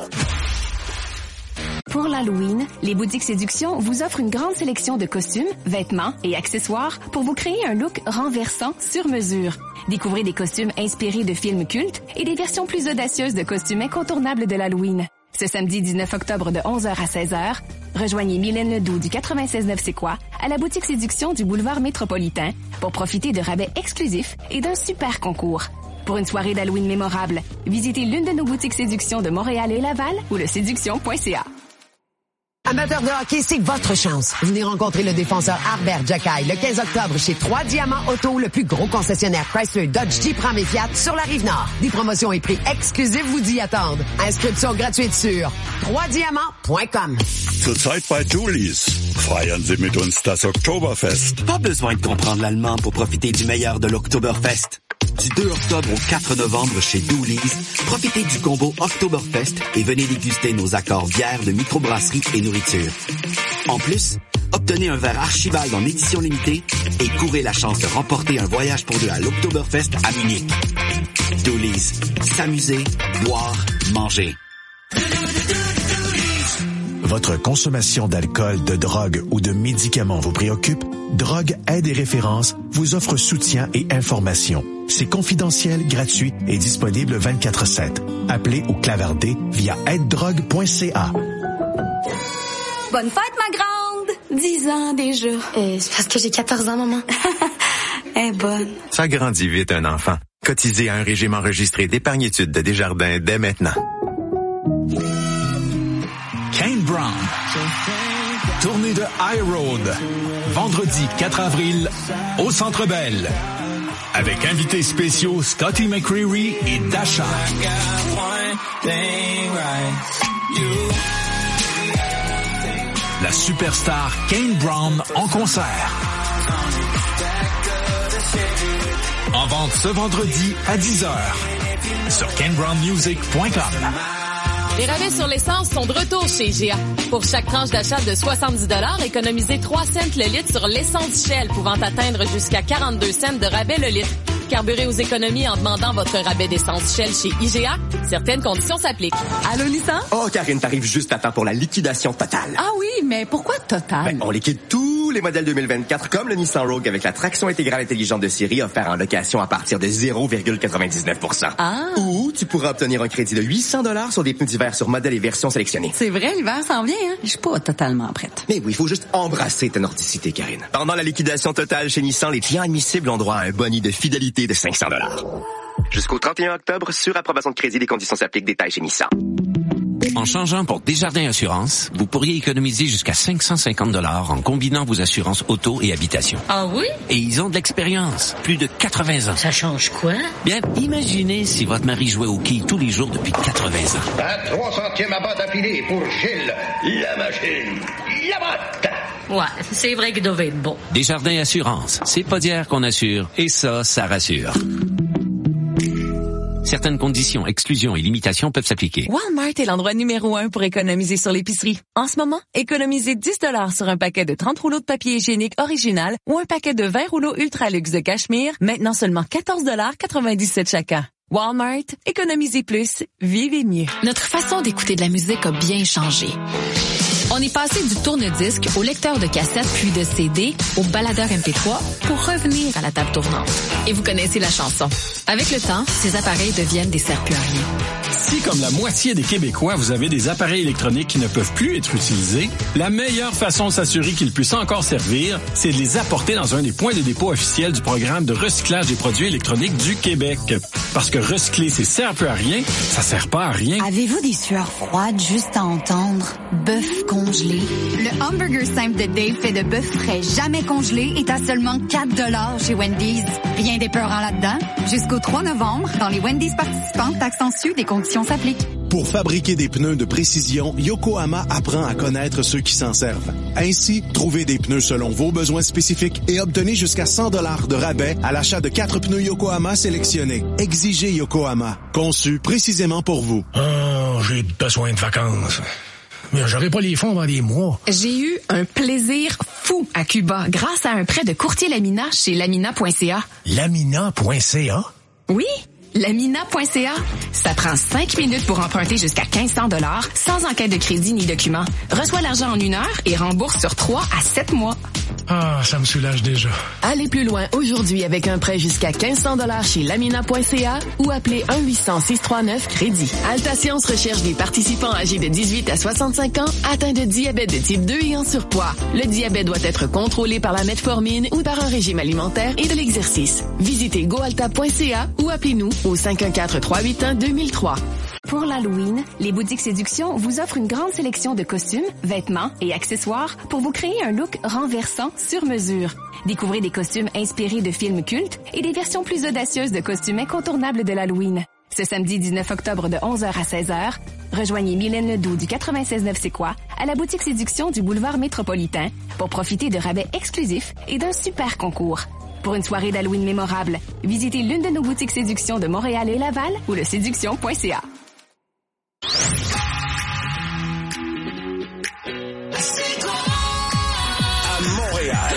Pour l'Halloween, les boutiques Séduction vous offrent une grande sélection de costumes, vêtements et accessoires pour vous créer un look renversant sur mesure. Découvrez des costumes inspirés de films cultes et des versions plus audacieuses de costumes incontournables de l'Halloween. Ce samedi dix-neuf octobre de onze heures à seize heures, rejoignez Mylène Ledoux du quatre-vingt-seize neuf C'est quoi à la boutique Séduction du boulevard Métropolitain pour profiter de rabais exclusifs et d'un super concours. Pour une soirée d'Halloween mémorable, visitez l'une de nos boutiques Séduction de Montréal et Laval ou le séduction point c a. Amateurs de hockey, c'est votre chance. Venez rencontrer le défenseur Harbert Jackay le quinze octobre chez trois Diamants Auto, le plus gros concessionnaire Chrysler, Dodge, Jeep, Ram et Fiat sur la Rive-Nord. Des promotions et prix exclusifs vous y attendent. Inscription gratuite sur trois diamants point com. Zurzeit bei Julis. Feiern Sie mit uns das Oktoberfest. Pas besoin de comprendre l'allemand pour profiter du meilleur de l'Oktoberfest. Du deux octobre au quatre novembre chez Dooley's, profitez du combo Oktoberfest et venez déguster nos accords bières de microbrasserie et nourriture. En plus, obtenez un verre Archibald en édition limitée et courez la chance de remporter un voyage pour deux à l'Oktoberfest à Munich. Dooley's. S'amuser, boire, manger. Votre consommation d'alcool, de drogue ou de médicaments vous préoccupe? Drogue Aide et Référence vous offre soutien et information. C'est confidentiel, gratuit et disponible vingt-quatre sept. Appelez ou clavardez via aide drogue point c a. Bonne fête, ma grande! dix ans déjà. Euh, c'est parce que j'ai quatorze ans, maman. Elle est bonne. Ça grandit vite, un enfant. Cotisez à un régime enregistré d'épargne-études de Desjardins dès maintenant. Kane Brown. Tournée de High Road. Vendredi quatre avril au Centre Bell. Avec invités spéciaux Scotty McCreery et Dasha. La superstar Kane Brown en concert. En vente ce vendredi à dix heures sur kane brown music point com. Les rabais sur l'essence sont de retour chez I G A. Pour chaque tranche d'achat de soixante-dix dollars, économisez trois cents le litre sur l'essence Shell, pouvant atteindre jusqu'à quarante-deux cents de rabais le litre. Carburez aux économies en demandant votre rabais d'essence Shell chez I G A. Certaines conditions s'appliquent. Allô, Nissan? Oh, Karine, t'arrives juste à temps pour la liquidation totale. Ah oui, mais pourquoi totale? Ben, on liquide tous les modèles deux mille vingt-quatre, comme le Nissan Rogue avec la traction intégrale intelligente de série offert en location à partir de zéro virgule quatre-vingt-dix-neuf pour cent. Ah. Ou tu pourras obtenir un crédit de huit cents dollars sur des pneus d'hiver sur modèles et versions sélectionnées. C'est vrai, l'hiver s'en vient, hein? Je suis pas totalement prête. Mais oui, il faut juste embrasser ta nordicité, Karine. Pendant la liquidation totale chez Nissan, les clients admissibles ont droit à un boni de fidélité de cinq cents dollars. Jusqu'au trente et un octobre, sur approbation de crédit, les conditions s'appliquent. Détails chez Nissan. En changeant pour Desjardins Assurance, vous pourriez économiser jusqu'à cinq cent cinquante dollars en combinant vos assurances auto et habitation. Ah oui? Et ils ont de l'expérience, plus de quatre-vingts ans. Ça change quoi? Bien, imaginez si votre mari jouait au quilles tous les jours depuis quatre-vingts ans. À trois centièmes à bas d'affilée pour Gilles, la machine, la botte. Ouais, c'est vrai qu'il devait être bon. Desjardins Assurance, c'est pas d'hier qu'on assure, et ça, ça rassure. Certaines conditions, exclusions et limitations peuvent s'appliquer. Walmart est l'endroit numéro un pour économiser sur l'épicerie. En ce moment, économisez dix dollars sur un paquet de trente rouleaux de papier hygiénique original ou un paquet de vingt rouleaux Ultra Luxe de cachemire, maintenant seulement quatorze dollars quatre-vingt-dix-sept chacun. Walmart, économisez plus, vivez mieux. Notre façon d'écouter de la musique a bien changé. On est passé du tourne-disque au lecteur de cassette puis de C D au baladeur M P trois pour revenir à la table tournante. Et vous connaissez la chanson. Avec le temps, ces appareils deviennent des serre-plus à rien. Si, comme la moitié des Québécois, vous avez des appareils électroniques qui ne peuvent plus être utilisés, la meilleure façon de s'assurer qu'ils puissent encore servir, c'est de les apporter dans un des points de dépôt officiels du programme de recyclage des produits électroniques du Québec. Parce que recycler ces serre-plus à rien, ça sert pas à rien. Avez-vous des sueurs froides juste à entendre? Bœuf congelé. Le hamburger simple de Dave fait de bœuf frais jamais congelé est à seulement quatre dollars chez Wendy's. Rien d'épeurant là-dedans. Jusqu'au trois novembre, dans les Wendy's participantes, taxes en sus, des conditions s'appliquent. Pour fabriquer des pneus de précision, Yokohama apprend à connaître ceux qui s'en servent. Ainsi, trouvez des pneus selon vos besoins spécifiques et obtenez jusqu'à cent dollars de rabais à l'achat de quatre pneus Yokohama sélectionnés. Exigez Yokohama, conçu précisément pour vous. Oh, j'ai besoin de vacances. Mais j'aurai pas les fonds avant des mois. J'ai eu un plaisir fou à Cuba grâce à un prêt de courtier Lamina chez lamina point c a. lamina point c a? Oui, lamina point c a. Ça prend cinq minutes pour emprunter jusqu'à quinze cents dollars sans enquête de crédit ni document. Reçois l'argent en une heure et rembourse sur trois à sept mois. Ah, ça me soulage déjà. Allez plus loin aujourd'hui avec un prêt jusqu'à quinze cents dollars chez lamina point c a ou appelez un huit cents six cent trente-neuf crédit. Altacience recherche des participants âgés de dix-huit à soixante-cinq ans atteints de diabète de type deux et en surpoids. Le diabète doit être contrôlé par la metformine ou par un régime alimentaire et de l'exercice. Visitez goalta point c a ou appelez-nous au cinq un quatre trois huit un deux mille trois. Pour l'Halloween, les boutiques Séduction vous offrent une grande sélection de costumes, vêtements et accessoires pour vous créer un look renversant sur mesure. Découvrez des costumes inspirés de films cultes et des versions plus audacieuses de costumes incontournables de l'Halloween. Ce samedi dix-neuf octobre de onze heures à seize heures, rejoignez Mylène Ledoux du quatre-vingt-seize neuf C'est quoi à la boutique Séduction du boulevard Métropolitain pour profiter de rabais exclusifs et d'un super concours. Pour une soirée d'Halloween mémorable, visitez l'une de nos boutiques Séduction de Montréal et Laval ou le séduction point c a. À Montréal.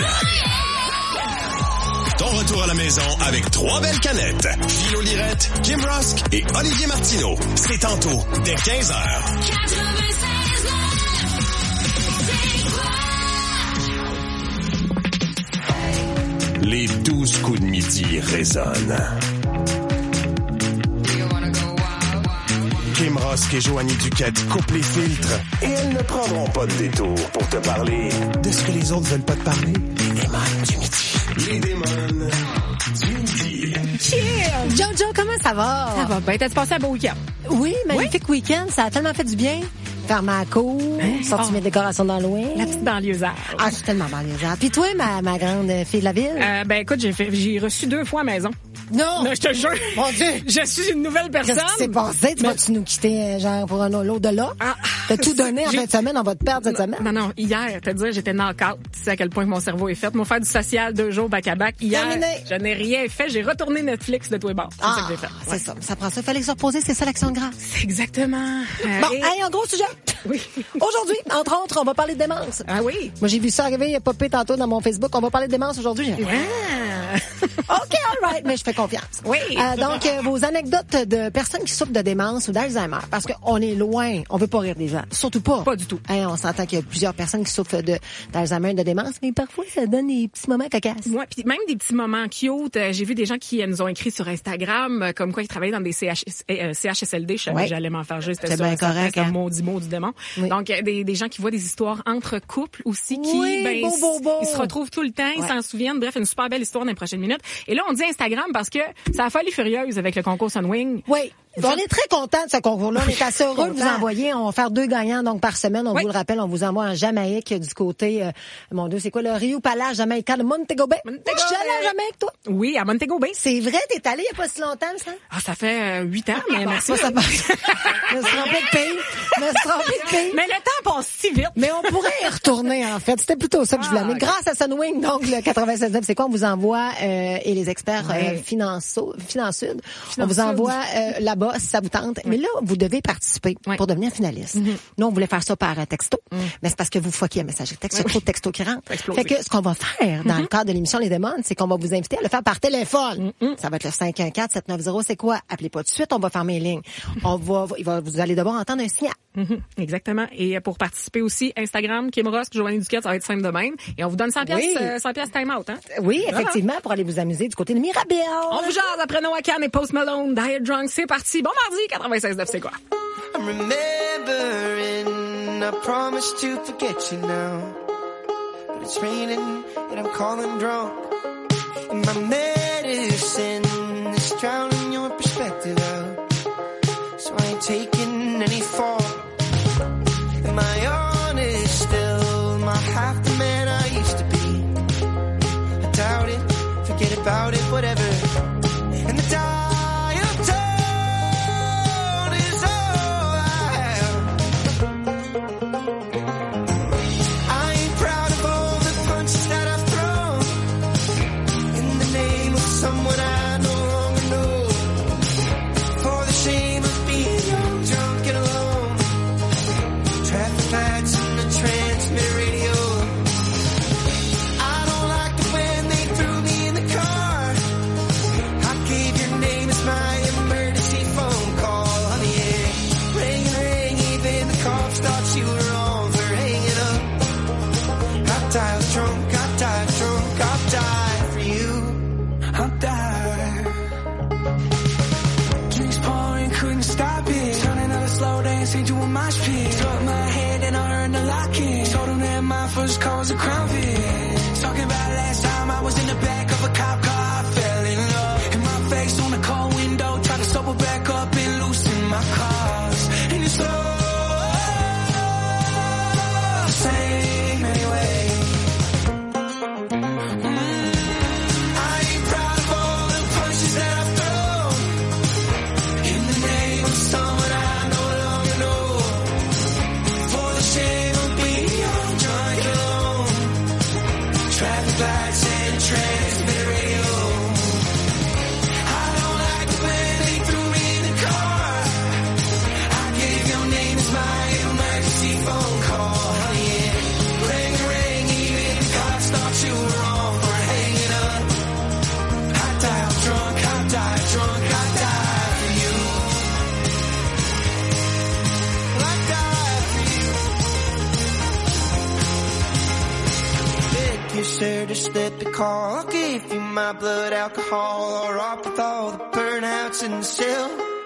Ton retour à la maison avec trois belles canettes. Philo Lirette, Kim Rusk et Olivier Martineau. C'est tantôt, dès quinze heures. les douze coups de midi résonnent. Kim Rosk et Joanie Duquette coupent les filtres et elles ne prendront pas de détour pour te parler de ce que les autres veulent pas te parler. Les démons du midi. Les démons du midi. Cheers! Jojo, comment ça va? Ça va bien. T'as-tu passé un beau week-end? Oui, magnifique oui? week-end. Ça a tellement fait du bien. Faire ma cour, hein? sortir oh. mes décorations d'Halloween. La petite banlieusarde. Ah, je suis tellement banlieusarde. Puis toi, ma, ma grande fille de la ville? Euh, ben écoute, j'ai, fait, j'ai reçu deux fois à la maison. Non! Non, je te jure. Mon Dieu! Je suis une nouvelle personne. Qu'est-ce qui s'est passé? Tu Mais... vas-tu nous quitter, genre, pour un lot de là? Ah, T'as tout donné en fin de semaine, on va te perdre cette non, semaine? Non, non, hier, te dire, j'étais knock-out. Tu sais à quel point mon cerveau est fait. Moi, faire du social deux jours back-à-back. Hier, Terminé. Je n'ai rien fait. J'ai retourné Netflix de tous les bords. C'est ah, ça que j'ai fait. Ouais. C'est ça. Ça prend ça. Il fallait se reposer. C'est ça l'action de grâce. Exactement. Bon, et... hey, un gros sujet. Oui. Aujourd'hui, entre autres, on va parler de démence. Ah oui? Moi, j'ai vu ça arriver, il a popé tantôt dans mon Facebook. On va parler de démence aujourd'hui. Ouais. OK, all right, mais je fais confiance. Oui. Euh, donc, euh, vos anecdotes de personnes qui souffrent de démence ou d'Alzheimer, parce qu'on est loin, on veut pas rire des gens. Surtout pas. Pas du tout. Hein, on s'entend qu'il y a plusieurs personnes qui souffrent de, d'Alzheimer et de démence, mais parfois, ça donne des petits moments cocasses. Ouais, puis même des petits moments cute. Euh, j'ai vu des gens qui euh, nous ont écrit sur Instagram, euh, comme quoi ils travaillaient dans des C H, euh, C H S L D. Je savais ouais. j'allais m'en faire juste. C'est bien correct. C'est un maudit mot du démon. Oui. Donc, euh, des, des gens qui voient des histoires entre couples aussi, qui, oui, ben, beau, beau, beau. ils se retrouvent tout le temps, ils ouais. s'en souviennent. Bref, une super belle histoire dans les prochaines minutes. Et là, on dit Instagram parce que ça a folie furieuse avec le concours Sunwing. Oui. On est très contents de ce concours-là. On est assez heureux de vous envoyer. On va faire deux gagnants donc par semaine. On oui. vous le rappelle, on vous envoie en Jamaïque du côté, euh, mon Dieu, c'est quoi le Rio Palace Jamaïcain de Montego Bay? Montego Bay. Tu es allé à Jamaïque, toi? Oui, à Montego Bay. C'est vrai, t'es allé il y a pas si longtemps, ça? Ah, ça fait huit euh, ans, mais merci. Ça, ça passe. Je me suis trompée de pays. Je me suis trompée de pays. Mais le temps passe si vite. Mais on pourrait y retourner, en fait. C'était plutôt ça que je voulais amener. Grâce à Sunwing, donc, le quatre-vingt-seize neuf, c'est quoi? On vous envoie, euh, et les experts, ouais. euh, Financeau, Finance Sud. On vous envoie, euh, là-bas, si ça vous tente. Mais là, vous devez participer ouais. pour devenir finaliste. Mm-hmm. Nous, on voulait faire ça par texto, mm. mais c'est parce que vous fuckez un message texte. Il y a trop de textos qui rentrent. Fait que ce qu'on va faire dans mm-hmm. le cadre de l'émission Les Démons, c'est qu'on va vous inviter à le faire par téléphone. Mm-hmm. Ça va être le cinq un quatre sept neuf zéro. C'est quoi? Appelez pas tout de suite, on va fermer les lignes. On va, il va, vous allez devoir entendre un signal. Mm-hmm. Exactement. Et pour participer aussi, Instagram, Kim Rosk, Joanie Duquette, ça va être simple de même. Et on vous donne cent piastres, oui. euh, cent piastres time out, hein? Oui, effectivement, ah. pour aller vous amuser du côté de Mirabel. On vous jase après Noah Khan et Post Malone, Diet Drunk. C'est parti. Bon mardi, quatre-vingt-seize neuf, c'est quoi? I'm remembering, I promised to forget you now. But it's raining and I'm calling drunk. And my medicine is drowning your perspective out. So I ain't taking any fault. Am I honest still? Am I half the man I used to be? I doubt it, forget about it, whatever. And the dial tone is all I have. I ain't proud of all the punches that I've thrown in the name of someone I no longer know. For the shame of being young, drunk and alone. Traffic lights and the transmit radio. I don't like it when they threw me in the car. I gave your name as my emergency phone call. Honey, yeah. Ring and ring, even the cops thought you were wrong for hanging up. I died drunk, I died drunk, I'll die for you. I'll die. Drinks pouring, couldn't stop it. Turning out a slow dance into a mosh pit. Struck my head and I earned a lock-in. Told him that my first call was a crown fit. Talking about last time I was in the back of a cop car, I fell in love. And my face on the cold window, tried to sober back up and loosen my cars. And it's all the same anyway. I ain't proud of all the punches that I've thrown in the name of someone I no longer know. For the shame of being young, drunk and alone. Traffic lights and transmit radio. you, sir, just let me call. I'll give you my blood alcohol, or off with all the burnouts in the cell.